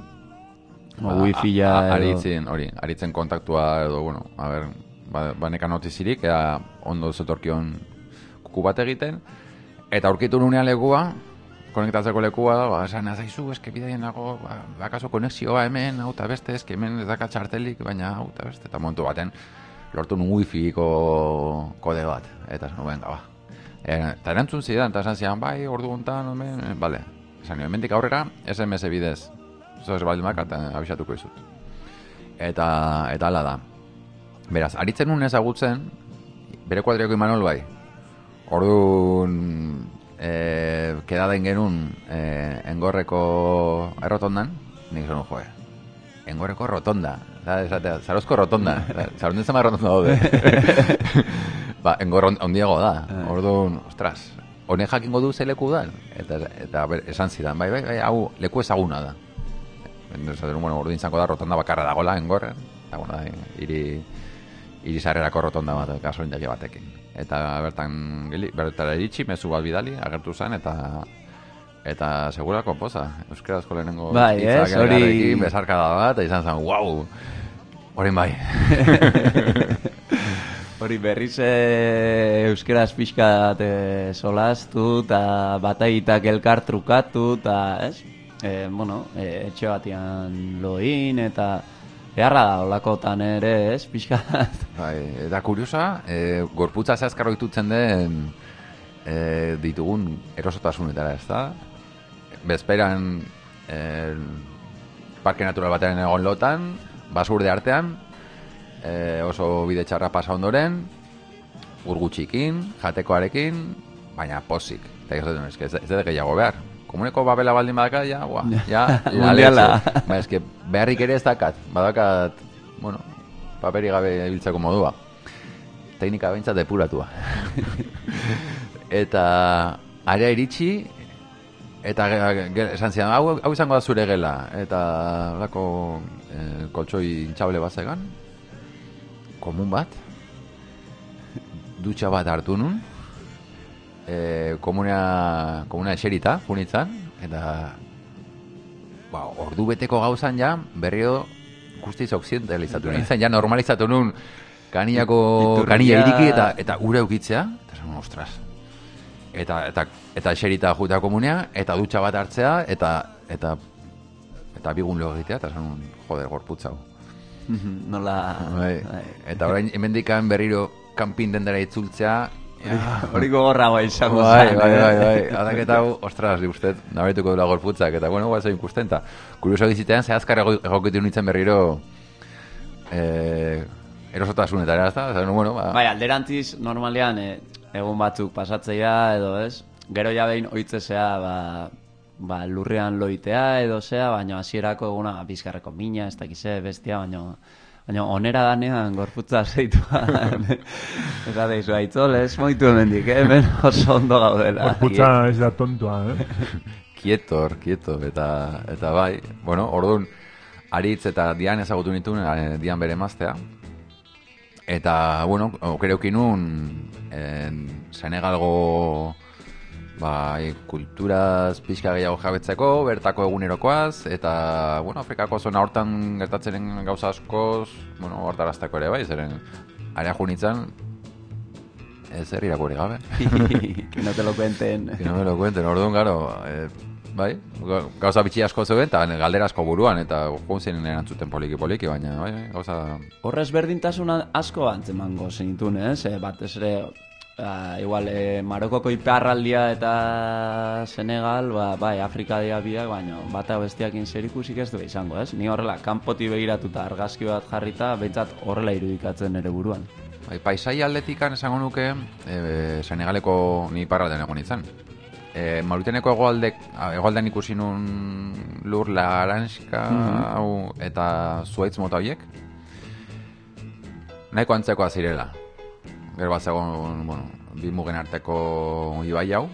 A: O wifi-a
D: a- a-
A: edo-
D: aritzen, hori, aritzen kontaktua edo, bueno, a ber, ba, banekan notizirik, ea ondo zetorkion kuku bat egiten, eta aurkitu nunean lekua, konektatzeko lekua, ba, esan azaizu, eske bidaien nago, ba, bakaso konexioa hemen, hau eta beste, eske hemen ez daka txartelik, baina hau eta beste, eta momentu baten, lortu nun wifi-ko kode bat, eta esan, venga, ba. E, eta erantzun zidan, eta esan zidan, bai, ordu gontan, hemen, e, bale, esan, hemendik aurrera, S M S bidez, zo ez baldin baka, eta abisatuko izut. Eta, eta ala da. Beraz, aritzen nun ezagutzen, bere kuadriako Imanol bai. Orduan, e, kedaden genuen e, engorreko errotondan, nik zonun, joe, engorreko rotonda, da, esatea, zarozko rotonda, zarunden zama rotonda daude. Ba, engor on- ondiago da, orduan, ostras, honek jakingo du ze leku da, eta, eta ber, esan zidan, bai, bai, bai, hau leku ezaguna da. Esaten, bueno, orduan izango da rotonda bakarra dagola engorren, eta, bueno, da, iri, iri sarrerako rotonda bat, gasolindegi batekin. Eta bertan, gili, bertara iritsi, mezu bat bidali, agertu zen, eta eta segurako poza, euskarazko lehenengo
A: Bai,
D: hitzak
A: ez, hori-
D: elkarrekin, besarkada bat, eta izan zen, wow, orain bai.
A: Hori berriz eh, euskeraz pixka e, solastu, eta bataitak elkar trukatu, eta, ez? E, bueno, e, etxe batian loin, eta beharra da olakotan ere, ez? Pixka.
D: Bai, eta kuriosa, e, gorputza zehazkarro ditutzen den e, ditugun erosotasunetara, ez da? Bezperan e, parke natural batean egon lotan, basurde artean, e, oso bide txarra pasa ondoren, urgutxikin, jatekoarekin, baina posik. Eta ez dut, ez, ez dut gehiago behar. Komuneko babela baldin badaka, ja, gua, ja, la leche. Ba, ez que beharrik ere ez dakat, badakat, bueno, paperi gabe biltzeko modua. Teknika behintzat depuratua. Eta area iritsi, eta ge- ge- esan zidan, hau, hau izango da zure gela, eta lako eh, koltsoi intxable bat zegan, komun bat, dutxa bat hartu nun, e, komuna, komuna eserita, junitzan, eta ba, ordu beteko gauzan ja, berrio guztiz okzidentalizatu nintzen, ja normalizatu nun kanillako,
A: Iturria.
D: kanilla iriki eta, eta ura eukitzea, eta esan, ostras, eta, eta, eta eserita jutea komunea, eta dutxa bat hartzea, eta, eta, eta bigun lego egitea, eta esan, joder, gorputza hau.
A: Nola...
D: Bai. Eta orain hemendikan berriro kanpin dendera itzultzea,
A: Hori gogorragoa izango
D: bai,
A: zen,
D: bai,
A: eh?
D: bai, bai, adaketa hau, ostras, di usted, nabarituko dela gorputzak, eta bueno, guazen ikustenta. Kurioso bizitean, zehazkar ego- egokitu nintzen berriro eh, erosotasunetara, ez da? Zer, bueno, ba,
A: Bai, alderantziz, normalean, eh, egun batzuk pasatzeia, edo ez, gero ja behin oitzesea, ba, ba, lurrean loitea, edo zea, baina hasierako eguna, bizkarreko mina, ez dakize, bestia, baina... Baina onera danean gorputza zeitua. Esa deizu, aitzol, ez moitu hemendik, eh? Hemen oso ondo gaudela.
B: Gorputza ez da tontua, eh?
D: Kietor, kieto, eta, eta bai, bueno, orduan, Aritz eta Dian ezagutu nituen, eh, Dian bere emaztea, eta, bueno, okereukin nun, en, Senegalgo, bai, kulturaz pixka gehiago jabetzeko, bertako egunerokoaz, eta, bueno, Afrikako zona hortan gertatzenen gauza askoz, bueno, hortarazteko ere bai, zeren, area junitzen, ez zer irakurri gabe.
A: Que no te lo cuenten.
D: Que no me lo cuenten, orduan, garo, eh, bai, gauza bitxi asko zeuden, eta galdera asko buruan, eta joan ziren erantzuten poliki-poliki, baina, bai, bai, gauza...
A: Horrez berdintasuna asko antzemango zenitun, ez? Eh, batez ere, ah, igual, eh, Marokoko iparraldia eta Senegal, ba, bai, Afrika dira biak, baina bata bestiakin zerikusik ez du izango, ez? Ni horrela, kanpoti begiratuta argazki bat jarrita, behintzat horrela irudikatzen ere buruan.
D: Bai, paisai aldetikan esango nuke, e, Senegaleko ni iparraldean egon nintzen. E, Mauriteneko hegoaldek, hegoaldean ikusi nun lur laranxka hau eta zuaitz mota horiek. Nahiko antzekoa zirela. Gero bat zegoen, bueno, bi mugen arteko ibai hau.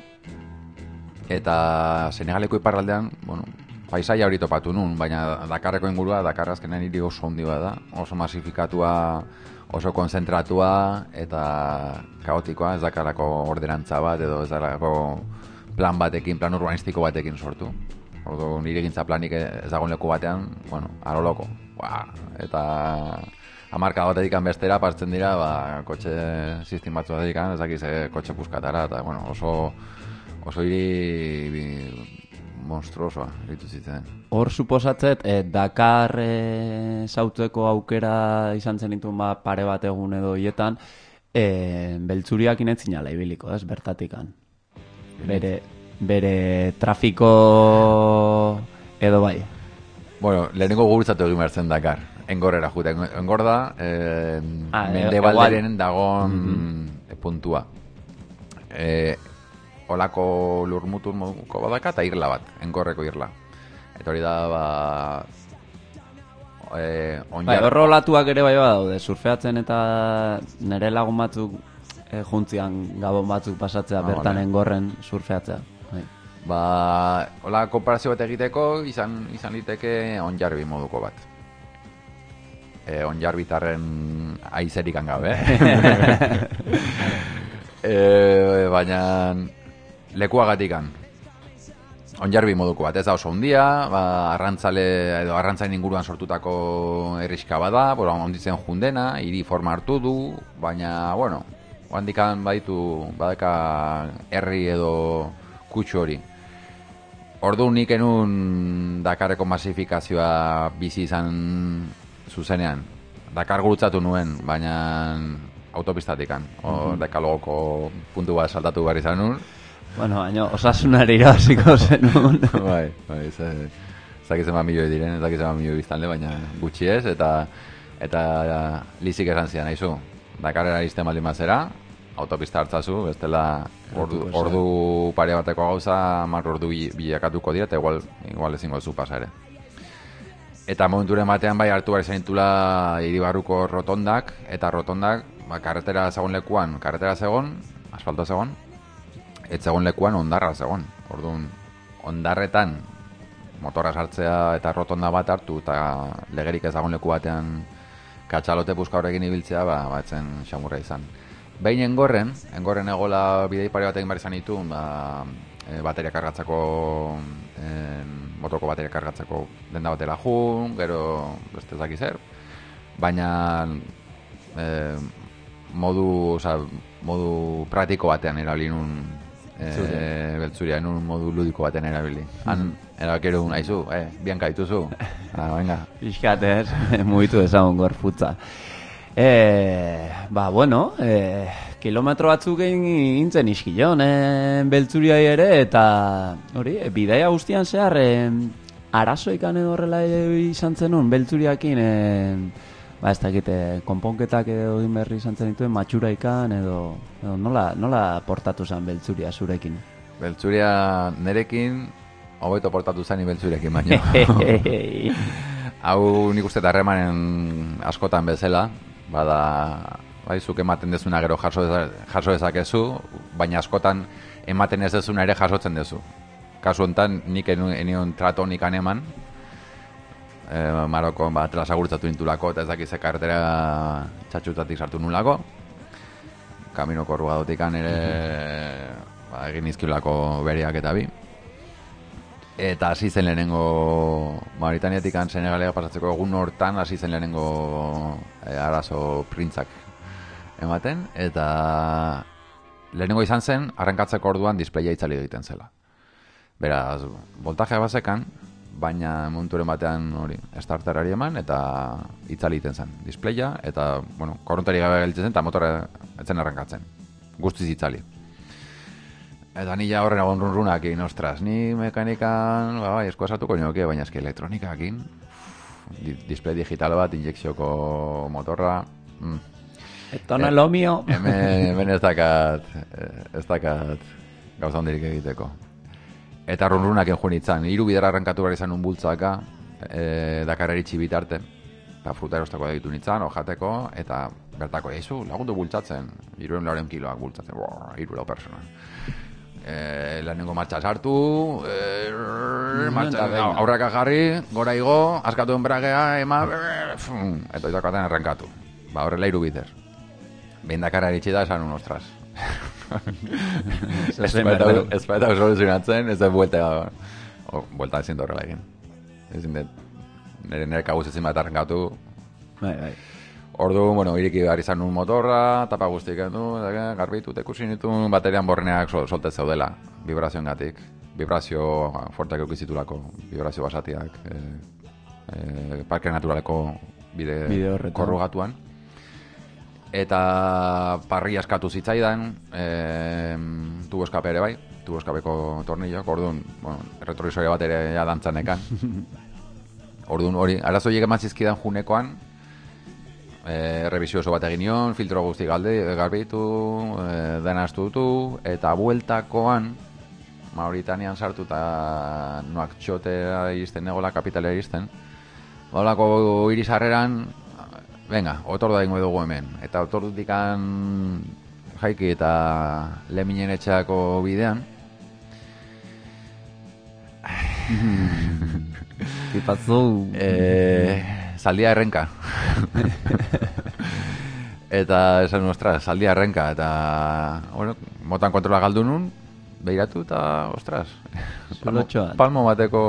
D: Eta Senegaleko iparraldean, bueno, paisaia hori topatu nun, baina Dakarreko ingurua, Dakar azkenean hiri oso handi bat da, oso masifikatua, oso konzentratua eta kaotikoa, ez dakarako ordenantza bat edo ez dakarako plan batekin, plan urbanistiko batekin sortu. Orduan hirigintza planik ez dagoen leku batean, bueno, aroloko. Ba, eta hamarka batetik bestera partzen dira, ba, kotxe sistem batzu batetik, ez dakiz kotxe puskatara, eta bueno, oso oso hiri monstruosoa iritu zitzen.
A: Hor suposatzet, eh, Dakar eh, zautzeko aukera izan zen dituen ba, pare bat egun edo hietan, eh, beltzuriak inetzinala ibiliko, ez, bertatikan. Bere, bere trafiko edo bai.
D: Bueno, lehenengo gurutzatu egin behar zen Dakar. Engorrera jute. Engor da, eh,
A: Ah,
D: mendebalderen dagon mm-hmm. puntua. Eh, olako lurmutur moduko badaka eta irla bat, engorreko irla. Eta hori da, ba... Eh,
A: Bai,
D: onjar...
A: horro olatuak ere bai badaude, surfeatzen eta nire lagun batzuk eh, juntzian gabon batzuk pasatzea
D: Ah,
A: bertan
D: vale.
A: engorren surfeatzea. Bai.
D: Ba, hola konparazio bat egiteko, izan, izan liteke onjarbi moduko bat. E, onjarbitarren aizerikan gabe, eh? e, baina lekuagatikan. onjarbi moduko bat, ez da oso hundia, ba, arrantzale edo arrantzain inguruan sortutako herriska bada, bueno, onditzen jundena, hiri forma hartu du, baina, bueno, handikan baditu, badaka herri edo kutsu hori. Ordu nik enun Dakarreko masifikazioa bizi izan zuzenean. Dakar gurutzatu nuen, baina autopistatikan. Hor dekalogoko puntu bat saltatu behar izan nuen.
A: Bueno, baina osasunari irabaziko zenun.
D: bai, bai, ez dakitzen bat milioi diren, ez dakitzen bat milioi biztanle, baina gutxi ez, eta eta lizik esan zian, haizu, Dakarrera izten baldin mazera, autopista hartzazu, bestela ordu, ordu pare bateko gauza, mar ordu bilakatuko dira, eta igual, igual ezingo zu pasa ere. Eta momenturen batean bai hartu behar izan ditula hiribarruko rotondak, eta rotondak, ba, karretera zegoen lekuan, karretera zegoen, asfaltoa zegoen, ez zegoen lekuan ondarra zegoen. Orduan, ondarretan motorra sartzea eta rotonda bat hartu eta legerik ez dagoen leku batean katxalote puska horrekin ibiltzea, ba, ba etzen xamurra izan. Behin engorren, engorren egola bidei pare batekin behar izan ditu, ba, e, bateria kargatzeko, e, motorko bateria kargatzeko denda batera jun, gero beste ez daki zer, baina e, modu, oza, modu praktiko batean erabili nun e, beltzuria, nun modu ludiko batean erabili. Han, erabakerun, haizu, eh, bianka dituzu, ah, venga.
A: Piskat, ez, mugitu ezagun gorputza. E, ba, bueno, e, kilometro batzuk egin intzen iskilon, e, beltzuriai ere, eta hori, e, bidaia guztian zehar, e, arazoikan edo horrela izan zenun, beltzuriakin, e, ba, ez dakite, konponketak edo egin berri izan zen dituen, matxuraikan edo, edo nola, nola portatu zen beltzuria zurekin?
D: Beltzuria nerekin, hobeto portatu zen beltzurekin baino. Hau nik uste harremanen askotan bezala, bada, bai, zuk ematen dezuna gero jaso, jaso dezakezu, baina askotan ematen ez dezuna ere jasotzen dezu. Kasu honetan, nik enion trato nikan eman, e, Marokon ba, trasagurtzatu nintulako, eta ez dakize karretera txatxutatik sartu nulako, kaminoko rugadotikan ere ba, egin izkilako beriak eta bi. Eta hasi zen lehenengo Mauritaniatik Senegalera pasatzeko egun hortan hasi zen lehenengo e, arazo printzak ematen, eta lehenengo izan zen arrankatzeko orduan displaya itzali egiten zela. Beraz, voltajea bazekan, baina momenturen batean hori starterari eman eta itzali egiten zen displaya, eta bueno, korrontari gabe gelditzen zen eta motorra etzen arrankatzen. Guztiz itzali. Eta nila horren egon runrunakin, ostras, ni mekanikan, ba, bai, esko esatuko nioke, baina eski elektronikakin, di, display digital bat, injekzioko motorra, mm.
A: Esto no es lo mío.
D: Hemen, hemen ez dakat, ez dakat gauza hondirik egiteko. Eta runrunakin joan itzan, hiru bider arrankatu behar izan un bultzaka, e, Dakar eritxi bitarte, eta fruta erostako egitu nintzen, ojateko, eta bertako, eizu, lagundu bultzatzen, hirurehun lauren kiloak bultzatzen, hiru lau persona. Eh, lehenengo martxa sartu, eh, martxa, aurraka jarri, gora igo, askatu enbragea, ema, eta itakaten arrankatu. Ba, horrela hiru bider. Behin Dakarra eritxi da, esan un, ostras. Ez baita soluzionatzen, ez da buelta, o, buelta ezin da horrela egin. Ezin da, nire nire kabuz ezin bat arrankatu.
A: Bai, bai.
D: Ordu, bueno, iriki behar izan nun motorra, tapa guztik endu, garbitu, tekusi nitu, baterian borneak sol, soltez zeudela, vibrazioen gatik. Vibrazio forteak eukizitulako, vibrazio basatiak, e, e, parke naturaleko bide, bide korrugatuan. Eta parri askatu zitzaidan, e, tubo eskape ere bai, tubo eskapeko tornilloak, orduan, bueno, retrovisoria bat ere ja dantzanekan. Orduan, hori, arazoiek ematzizkidan junekoan, E, revisio oso bat egin nion, filtro guzti galde, garbitu, e, dena astutu, eta bueltakoan Mauritanian sartu eta Nuakchotea iristen negola, kapitalera iristen. Baulako irisarreran, venga, otordu egingo dugu hemen. Eta otordudikan jaiki eta leminen etxeako bidean.
A: Kipatzu...
D: Eh... Zaldia errenka. Eta esan nostra, zaldia errenka. Eta, bueno, motan kontrola galdu nun, behiratu eta, ostras, palmo,
A: Zulotxo bat.
D: palmo bateko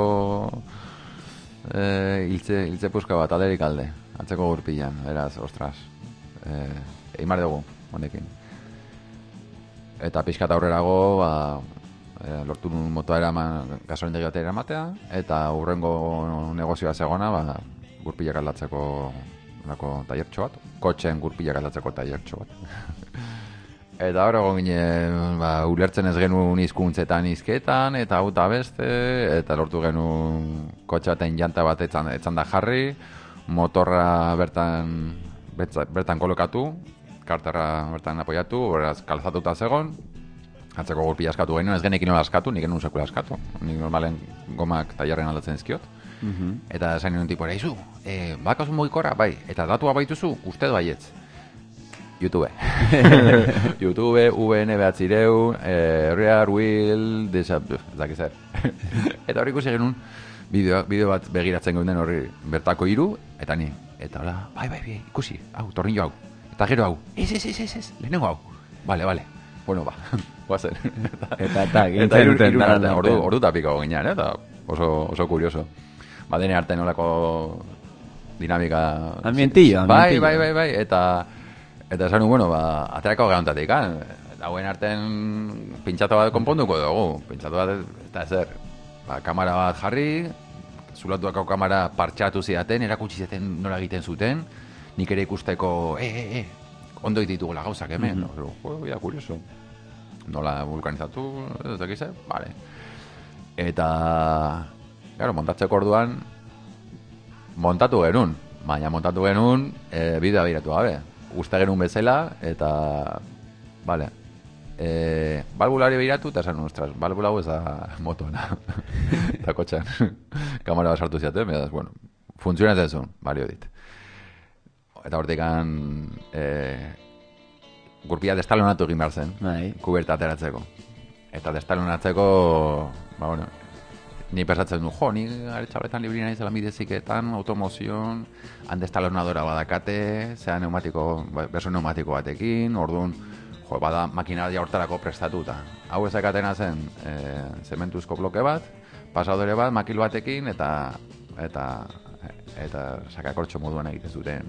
D: eh, hiltze, hiltze puska bat, alderik alde, atzeko gurpilan, beraz, ostras, eh, eimar dugu, honekin. Eta pixkat aurrerago, ba, eh, lortu nun motoa eraman, gasolindegi bat eramatea, eta hurrengo negozioa zegona, ba, gurpilak aldatzeko nako tailertxo bat, kotxen gurpilak aldatzeko tailertxo bat. Eta hor egon ginen, ba, ulertzen ez genuen hizkuntzetan hizketan, eta hau eta beste, eta lortu genuen kotxe baten janta bat etzan, etzan da jarri, motorra bertan, betza, bertan kolokatu, karterra bertan apoiatu, beraz kalzatuta zegon, atzeko gurpila askatu genuen, ez genekin nola askatu, nik genuen sekula askatu, nik normalen gomak tailerren aldatzen ezkiot.
A: Mhm.
D: Eta esan nuen tipora, izu, eh, bakazu mugikorra, bai, eta datua baituzu, uste baietz. YouTube. YouTube, U N behatzireun, eh, Rear Wheel, desab, ez dakiz zer. Eta hori ikusi genuen, bideo, bideo bat begiratzen geunden horri bertako hiru eta ni. Eta hola, bai, bai, bai, ikusi, hau, tornillo hau. Eta gero hau, ez, ez, ez, ez, ez, lehenengo hau. Vale, vale. Bueno, ba, guazen.
A: Eta eta,
D: Eta iru,
A: gintzen
D: iru
A: duten,
D: arte, ordu, ordu tapiko ginean, eh? Eta oso, oso kurioso. Ba, dene arte nolako dinamika...
A: Ambientillo,
D: Bai,
A: ambientillo.
D: bai, bai, bai, eta... Eta esan, bueno, ba, aterako gehantatik, kan? Eta hauen arten pintxatu bat konponduko dugu. Pintxatu bat, eta ezer, ba, kamera bat jarri, zulatuako kamera partxatu zidaten, erakutsi zidaten nola egiten zuten, nik ere ikusteko, e, e, e, ondo ditugula gauzak hemen. Mm -hmm. Jo, ja, kurioso. Nola vulkanizatu, ez dakize, vale. Eta, claro, montatzeko orduan, montatu genuen, baina montatu genuen, e, bidea biratu gabe. Uste genuen bezala, eta, vale, e, balbulari behiratu, eta esan, ostras, balbula hau ez da motoana, eta kotxean, kamera bat sartu ziaten, beraz, bueno, funtzionatzen zuen, balio dit. Eta hortikan, e, gurpila destalonatu egin behar zen,
A: Bai.
D: kuberta ateratzeko. Eta destalonatzeko, ba, bueno, ni pensatzen du, jo, ni aretxabletan libri nahi zela mideziketan, automozion, handestalonadora badakate, zea neumatiko, beso neumatiko batekin, orduan, jo, bada makinaria hortarako prestatuta. Hau ezakatena zen, e, zementuzko bloke bat, pasadore bat, makil batekin, eta, eta, eta sakakortxo moduan egiten zuten.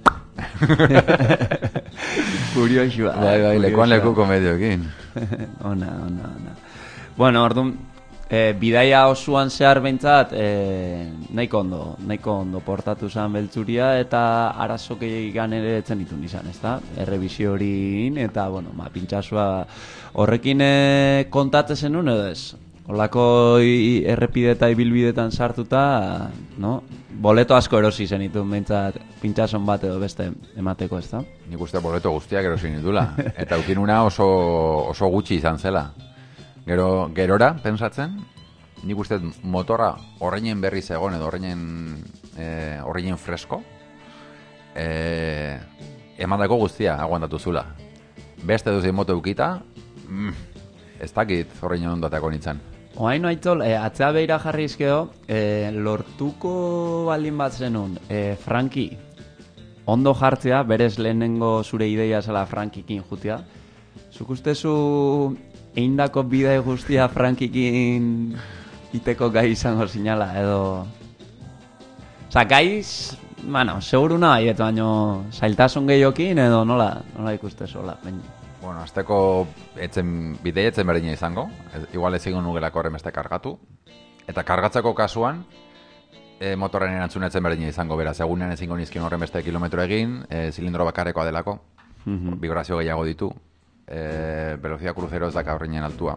A: Kuriosoa.
D: Bai, bai, lekuan lekuko medioekin.
A: Ona, ona, ona. Bueno, orduan, e, bidaia osoan zehar behintzat, e, nahiko ondo, nahiko ondo portatu zen beltzuria, eta arazokei gan ere etzen ditun izan, ezta? Errebizio horin, eta, bueno, ma, pintxasua horrekin e, kontatzen zenun edo ez? Olako i- errepide eta ibilbidetan sartuta, no? Boleto asko erosi zenitun behintzat pintxason bat edo beste emateko, ezta?
D: Nik uste boleto guztiak erosin ditula. Eta ukinuna oso, oso gutxi izan zela. Gero, gerora, pensatzen, nik uste motorra horreinen berri zegoen edo horreinen, e, horreinen fresko, e, emandako guztia aguantatu zula. Beste duzein moto eukita, mm, ez dakit horreinen ondatako nintzen.
A: Oain aitzol, e, atzea behira jarrizkeo, e, lortuko baldin bat zenun, e, Franki, ondo jartzea, berez lehenengo zure ideia zela Frankikin jutia. Zuk ustezu eindako bidai guztia Frankikin iteko gai izango zinala, edo... Osa, gaiz, bueno, seguruna baiet, baino zailtasun gehiokin, edo nola, nola ikustezu, hola, baina.
D: Bueno, azteko etzen, bidei etzen berdina izango, ez, igual ez egon nugelako horren beste kargatu, eta kargatzeko kasuan, e, motorren erantzun etzen berdina izango, beraz, egunean ezingo nizkion horren beste kilometro egin, e, zilindro bakarrekoa delako,
A: Mhm.
D: vibrazio gehiago ditu, e, velocidad crucero ez daka horreinen altua.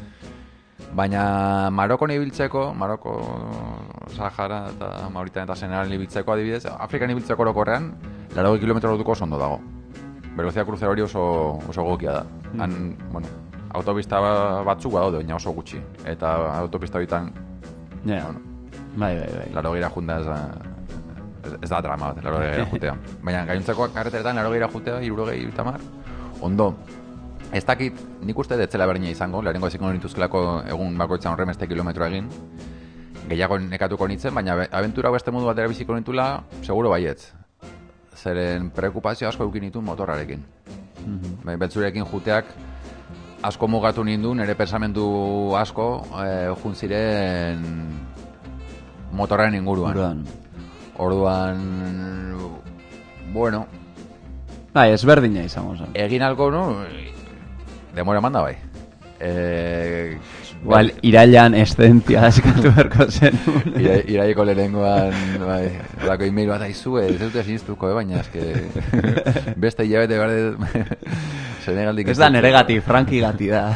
D: Baina Marokon ibiltzeko, Maroko, Sahara eta Mauritan eta Senegal ibiltzeko adibidez, Afrikan ibiltzeko orokorrean, laurogei kilometro orduko oso ondo dago. Velocidad crucero hori oso, oso gokia da. Han, bueno, autopista batzuk badaude, baina oso gutxi. Eta autopista bitan,
A: Ja,
D: bueno,
A: bai, bai, bai.
D: laurogeira junta ez, da- ez, ez da drama bat, laurogeira jutea. Baina gainontzeko karreteretan laurogeira jutea, hirurogei tamar, ondo. Ez dakit, nik uste detzela berdina izango, lehenengo eziko nituzkelako egun bakoitzan horren beste kilometro egin, gehiago nekatuko nintzen, baina be- abentura beste modu batera biziko nitula, seguro baietz. Zeren preokupazio asko eukin nitu motorrarekin.
A: Mhm.
D: Bai, Beltzurekin juteak asko mugatu nindu, nire pensamentu asko eh, jun ziren motorren inguruan.
A: Buruan.
D: Orduan, bueno,
A: Bai, ezberdina izango zen.
D: egin alko nu, demora manda bai. Eh,
A: Igual, irailan eszentzia eskatu berko zen.
D: Ira, iraiko lehenengoan, bai, lako email bat aizu, ez dute sinistuko, eh, baina eske beste hilabete behar Senegaldik
A: Ez da nere gati, Franki gati da.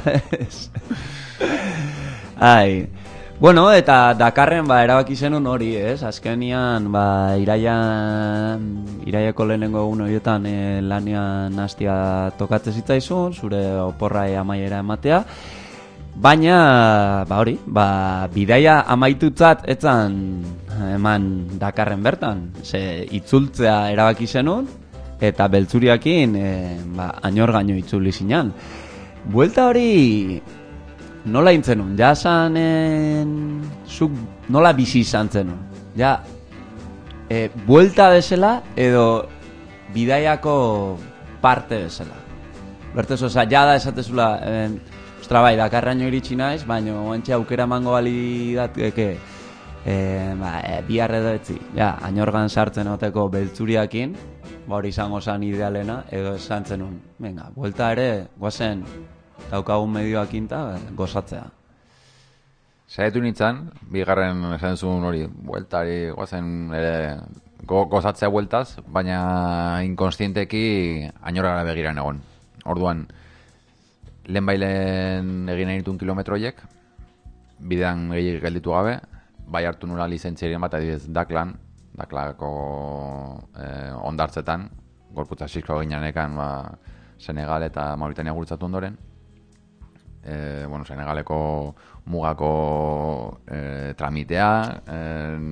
A: Ai. Bueno, eta Dakarren ba erabaki zenun hori, ez? Azkenian ba iraian iraiako lehenengo egun horietan e, lanian hastia tokatzen zitzaizun, zure oporra e, amaiera ematea. Baina, ba hori, ba bidaia amaitutzat etzan eman Dakarren bertan. Ze itzultzea erabaki zenun eta beltzuriakin e, ba añorgaino itzuli zinan. Buelta hori nola intzenun? Ja zanen zuk nola bizi izan zenun? Ja e, buelta bezala edo bidaiako parte bezala? Bertez, oza, ja da esatezula e, ostra bai, Dakarraino iritsi naiz, baina oantxe aukera mango bali dateke e, ba, e, bihar edo etzi. Ja, añorgan sartzen oteko beltzuriakin, ba hori izango zen idealena, edo esan zenun, venga, buelta ere, guazen, daukagun medioakin eta gozatzea.
D: Saiatu nintzen, bigarren esan zuen hori, bueltari, guazen ere go, gozatzea bueltaz, baina inkonstienteki añorgara begiran egon. Orduan, lehen bailen egin nahi ditun kilometroiek, bidean gehiagik gelditu gabe, bai hartu nula lizentzierien bat, adibidez Daklan, Daklako eh, ondartzetan, gorputza sisko ginenekan, ba, Senegal eta Mauritania gurutzatu ondoren. E, bueno, Senegaleko mugako e, tramitea, e,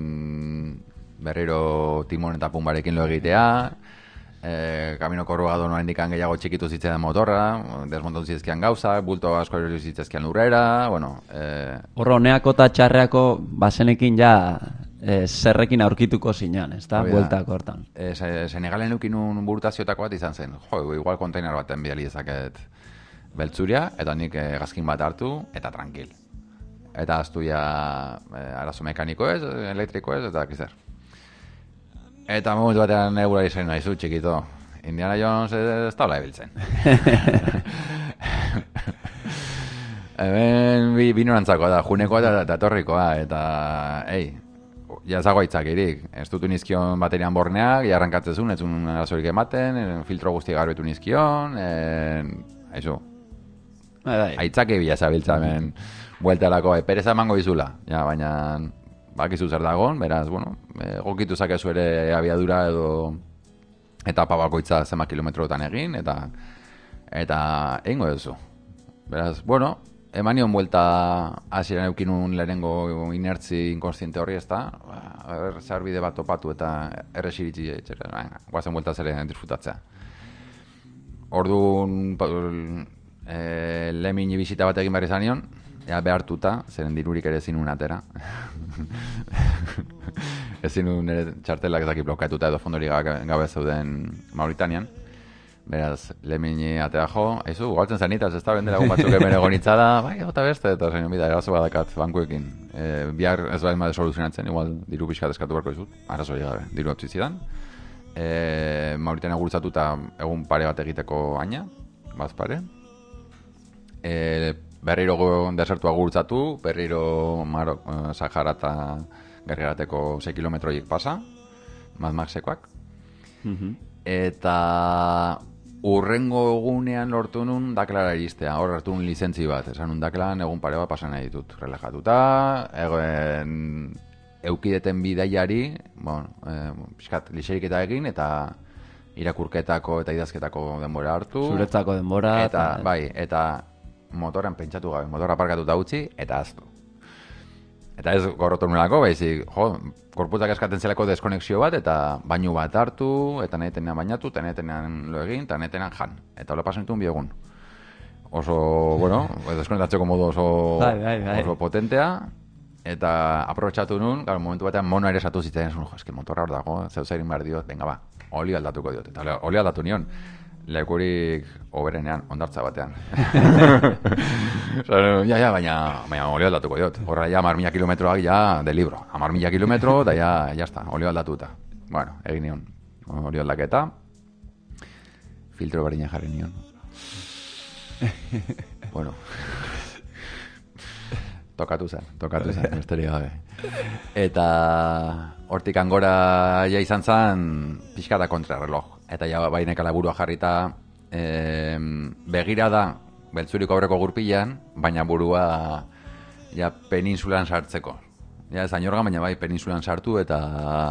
D: berriro timon eta pumbarekin lo egitea, e, Camino Corrugado noa indikan gehiago txikitu zitzen motorra, desmontatu zizkian gauza, bulto asko erori zitzezkian lurrera, bueno... E...
A: Horro, honeako eta txarreako bazenekin ja e, zerrekin aurkituko zinan, ez da? Bueltako hortan.
D: E, Senegalen eukin un burutazioetako bat izan zen, jo, igual konteiner baten bidali dezaket beltzuria, eta nik eh, gazkin bat hartu, eta tranquil. Eta aztu ja eh, arazo mekaniko ez, elektriko ez, eta kizer. Eta momentu batean egura izan nahi zu, txikito. Indiana Jones ez taula ebiltzen. Hemen bi, binorantzako da, juneko eta datorrikoa, eta, ei, jazago aitzakirik. Ez dutu nizkion baterian borneak, jarrankatzezun, ez un arazorik ematen, filtro guzti garbetu nizkion, en, haizu, aitzake bila zabiltza hemen bueltarako, e, pereza emango izula, ja, baina bakizu zer dagon, beraz, bueno, egokitu zakezu ere abiadura edo etapa bakoitza zema kilometroetan egin, eta eta egingo duzu. Beraz, bueno, emanion buelta hasieran eukinun lehenengo inertzi inkonstiente horri, ez da, ba, zer bide bat topatu eta erresiritzi etxera, guazen buelta zeren disfrutatzea. Orduan, E, lemini bisita bat egin behar izan nion, ea behartuta, zeren dirurik ere zinun atera. Ez zinun ere txartelak ezaki blokatuta edo fondori gabe zeuden Mauritanian. Beraz, lemini atera jo, eizu, galtzen zanitaz, ez da bendera gu batzuk hemen egon itzada, bai, eta beste, eta zen, bida, erazo badakat bankuekin. E, bihar ez bain bade soluzionatzen, igual diru pixkat eskatu beharko izut, arazo gabe, diru hau zidan. E, Mauritania gurutzatuta egun pare bat egiteko aina, bazpare. E, berriro desertua gurutzatu, berriro Marok, eh, Sahara eta Gergerateko sei kilometroik pasa, Mad Maxekoak.
A: Mm-hmm.
D: Eta urrengo egunean lortu nun Daklara iristea, hor hartu nun lizentzi bat, esan nun Daklan egun pare bat pasan nahi ditut, relajatuta, egoen eukideten bidaiari, bueno, eh, pixkat lixeriketa egin, eta irakurketako eta idazketako denbora hartu.
A: Zuretzako denbora.
D: Eta, eta bai, eta motoran pentsatu gabe, motorra aparkatuta utzi, eta aztu. Eta ez gorrotu nolako, baizik, jo, korputzak eskaten zelako deskonexio bat, eta bainu bat hartu, eta nahetenean bainatu, eta nahetenean lo egin, eta nahetenean jan. Eta hola pasan ditun biegun. Oso, bueno, deskonektatzeko modu oso,
A: bai, bai, bai.
D: oso potentea, eta aprobetxatu nun, gara, momentu batean mono ere esatu zitzen, jo, eski motorra hor dago, zeu zairin behar diot, venga ba, oli aldatuko diot. Eta oli aldatu nion. lekurik oberenean, ondartza batean. ja, ja, baina, baina olio aldatuko diot. Horra ja, amar mila kilometroak ja de libro. Amar mila kilometro, da ja, ja está, olio aldatuta. Bueno, egin nion, olio aldaketa. Filtro berdina jarri nion. Bueno. Tokatu zen, tokatu zen, besterik gabe. Eta hortik angora ja izan zen pixkata kontrarreloj. Eta ja bainekala burua jarrita eh, begira da beltzuriko aurreko gurpilan, baina burua ja peninsulan sartzeko. Ja ez ainorgan, baina bai peninsulan sartu eta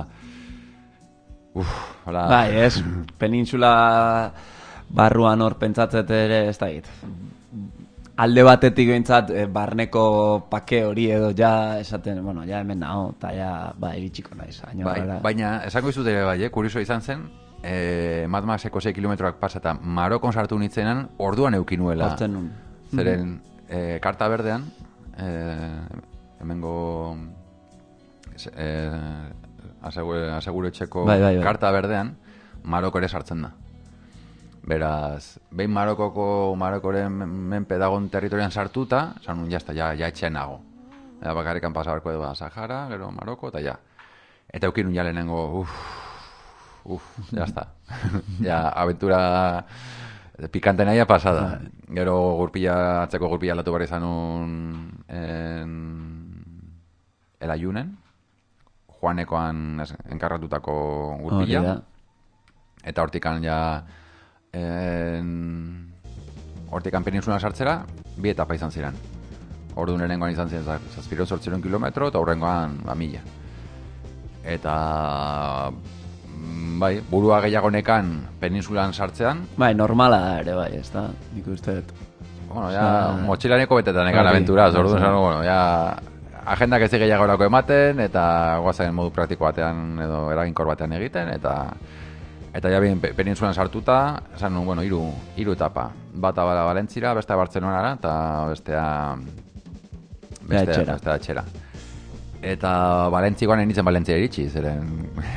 D: uf, hola.
A: Bai, ez, peninsula barruan hor pentsatzet ere ez da git. Alde batetik behintzat eh, barneko pake hori edo ja esaten, bueno, ja hemen naho, eta ja, ba, iritsiko naiz.
D: Bai, baina, esango izut ere bai, eh, kurioso izan zen, eh, Mad Maxeko sei kilometroak pasata Marokon sartu nitzenan, orduan eukinuela.
A: Hortzen nun.
D: Zeren, eh, karta berdean, eh, hemengo eh, aseguretxeko
A: bai, bai, bai.
D: karta berdean, Maroko ere sartzen da. Beraz, behin Marokoko, Marokoren menpe dagoen territorian sartuta, esan nun, jazta, ja, ja etxean nago. Eta bakarrikan pasabarko edo Sahara, gero Maroko, eta ja. Eta eukin nun ja lehenengo, uff, uff, jazta. Ja, aventura pikante nahia pasada. Gero gurpila, atzeko gurpila latu behar izan nun en, el ayunen, Juanekoan enkarratutako gurpila. Eta hortikan ja... En... hortikan peninsula sartzera, bi etapa izan ziren. Orduan erengoan izan ziren zazpiro zortziron kilometro, eta horrengoan ba, mila. Eta... bai, burua gehiago nekan peninsulan sartzean.
A: Bai, normala da ere, bai, ez da, nik uste dut.
D: Bueno, ja, Osa... motxilaneko betetan ekan aventuraz, orduan esan, bueno, ja... agendak ez gehiago erako ematen, eta guazen modu praktiko batean, edo eraginkor batean egiten, eta... Eta ja bien peninsulan sartuta, esan nun, bueno, hiru hiru etapa. Bata bala Valentzira, bestea Bartzelonara, eta bestea... Bestea etxera. Bestea etxera. Eta Valentzikoan enitzen Valentzia iritsi, zeren...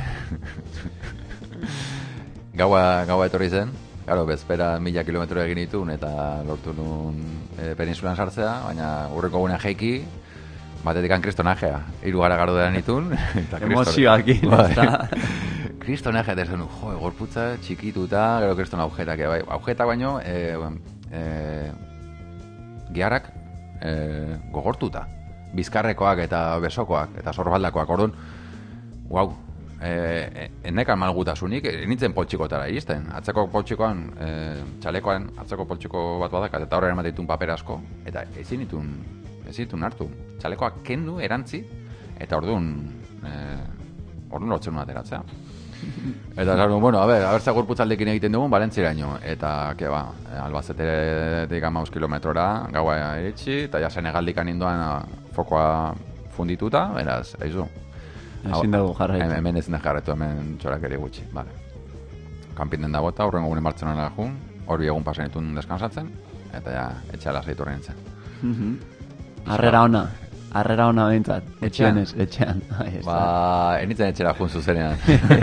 D: gaua, gaua etorri zen, claro, bezpera mila kilometro egin ditun, eta lortu nun e, peninsulan sartzea, baina urreko gunean jeiki, batetikan kristonajea. Hiru gara gardodean ditun.
A: Emozioakin, ez da...
D: Kristonajea, eta zen, jo, gorputza txikituta, gero kriston agujetak, bai, agujetak baino, e, e, giharrak e, gogortuta. Bizkarrekoak eta besokoak, eta sorbaldakoak, orduan, guau, e, enekan malgutasunik, e, nintzen poltsikotara iristen. Atzeko poltsikoan, e, txalekoan, atzeko poltsiko bat badakat, eta horren emateitun paper asko, eta ezin ditun, ezin ditun hartu. Txalekoak kendu, erantzi, eta orduan, e, orduan lortzen nuen ateratzea. Eta, claro, bueno, a ver, a ver, gorputzaldekin egiten dugun, Valentziraino. Eta, ke ba, Albazetetik amaus kilometrora, gaua iritsi, eta ja Senegaldikan indoan fokoa fundituta, beraz, eizu.
A: Ezin dugu jarraitu.
D: Hemen ezin da jarraitu, hemen txorakeri gutxi, vale. Kanpinden da bota, urrengo gune Bartzelonara jun, hori egun pasan ditun deskansatzen, eta ja, etxeala zeitu horren nintzen.
A: Arrera ona. Arrera hona behintzat, etxean ez, etxean.
D: Ba, enitzen etxera jun zuzenean.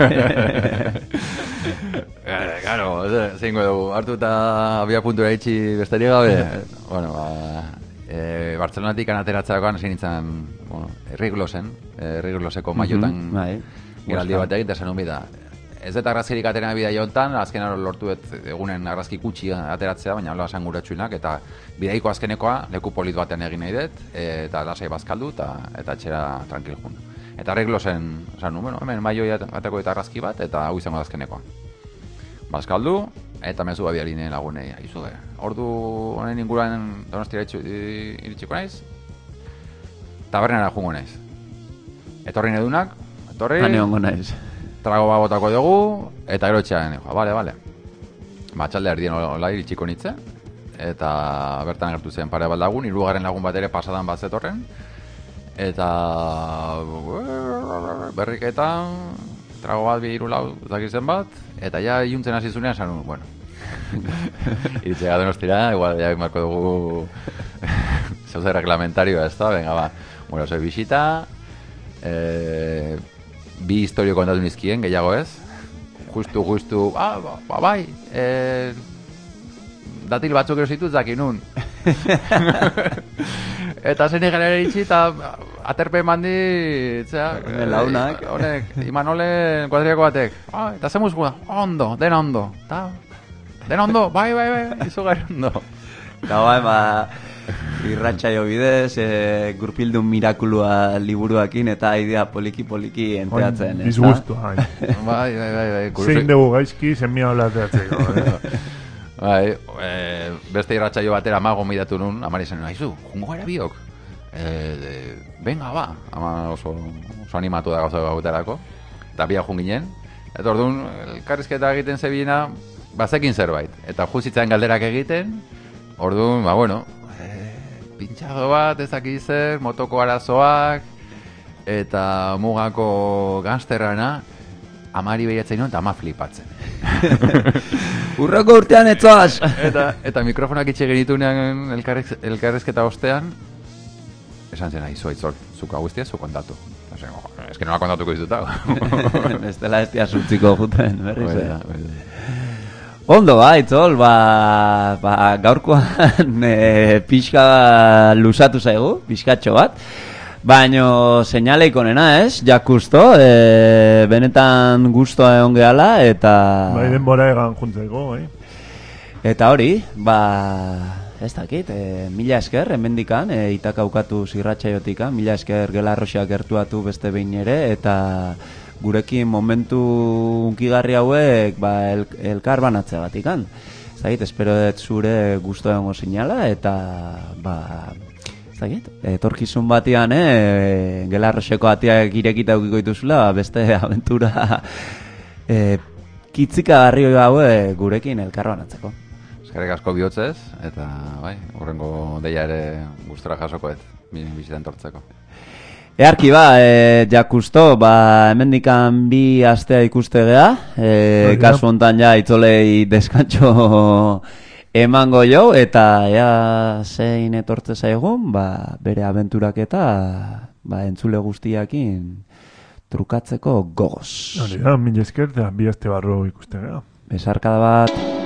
D: Garo, zeingo dugu, hartu eta abia puntura itxi besterik gabe. Bueno, ba, e, Bartzelonatik anateratzerakoan ezin nintzen, bueno, Riglosen, e, Rigloseko maiotan geraldi bat egin, eta zen bida. Ez dut arrazkirik atera bida jontan, azken lortu dut egunen arrazki kutsi ateratzea, baina hola esan guretsuinak, eta bidaiko azkenekoa leku polit batean egin nahi dut, eta lasai bazkaldu, eta, eta etxera tranquil jun. Eta Riglosen, esan nu, bueno, hemen maioi ateko eta arrazki bat, eta hau izango da azkenekoa. Bazkaldu, eta mezu babialine lagunei, aizu be. Ordu honen inguruan Donostira iritsiko naiz, tabernara jungo naiz. Etorri nedunak, etorri...
A: Hane hongo naiz.
D: Trago bat botako dugu, eta gero etxean, jo, bale, bale. Matxalde erdien hola iritsiko nitze, eta bertan agertu zen pare bat lagun, hirugarren lagun bat ere pasadan bat zetorren, eta berriketan, trago bat bi hiru lau dakizen bat, eta ja iluntzen hasi zunean, esan, bueno, iritzea Donostira, igual ja marko dugu zeuze reglamentario, ez da, venga, ba, bueno, soy bisita, eh, bi historio kontatu nizkien, gehiago ez. Justu, justu, ah, ba, ba bai, eh, datil batzuk erositu zakinun. Eta zen egalera itxi, eta aterpe mandi, zera,
A: Honen launak.
D: Honek, Imanole kuadriako batek. Ah, eta ze musika, ondo, dena ondo. Ta, dena ondo, bai, bai, bai, izugarri ondo.
A: Eta bai, ba, irratsaio bidez, e, gurpildun mirakulua liburuakin eta idea poliki-poliki enteatzen, ez da?
B: Disgusto, hain.
D: Bai, bai, bai, bai. kuriosi-
B: Zein dugu gaizki, zen mia olateatzeko. Eh?
D: Bai, e, beste irratsaio batera mago midatu nun, amari zen, haizu, jungo gara biok. E, de, venga, ba, ama oso, oso animatu da gauza gauterako. Eta bia junginen. Eta orduan, elkarrizketa egiten zebiena, bazekin zerbait. Eta juzitzen galderak egiten, orduan, ba, bueno, e, pintxago bat, ezaki zer, motoko arazoak, eta mugako gangsterrana, amari behiatzen nuen, eta ama flipatzen.
A: Urroko urtean etzoaz!
D: Eta, eta mikrofonak itxe genitunean elkarrez, elkarrezketa ostean, esan zen, aizu, aitzol, zuka guztia, zu kontatu. Eta zen, "Jo, ez que nola kontatuko izuta.
A: Ez dela ez dia surtziko juten, berriz.
D: Hori
A: eh?
D: da, hori da.
A: Ondo, ba, itzol, ba, ba gaurkoan e, pixka lusatu zaigu, pixkatxo bat. Baino seinaleik onena, ez? Jakusto, e, benetan gustoa egon gehala, eta...
B: Bai, denbora egan juntzeko, bai.
A: Eta hori, ba... Ez dakit, e, mila esker, hemendikan, e, itakaukatu zirratxaiotikan, mila esker gelarroxeak gertuatu beste behin ere, eta gurekin momentu unkigarri hauek, ba, el, elkar banatze batikan. Ez dakit, espero dut zure gustoa egongo sinala, eta, ba... Zagit, etorkizun batian, eh, gelarroxeko atiak irekita eukiko dituzula, beste aventura eh, kitzika garri haue gurekin elkarbanatzeko.
D: Eskerrik asko bihotzez, eta bai, horrengo deia ere gustora jasokoet, bizitan tortzeko.
A: Earki ba, e, jakusto, ba, hemendikan bi astea ikuste gea, e, kasu hontan ja itzolei deskantxo emango jo, eta ea zein etortze zaigun, ba, bere abenturak eta ba, entzule guztiakin trukatzeko gogoz.
B: Hori da, mila esker, eta bi aste barru ikuste gara.
A: Besarkada bat.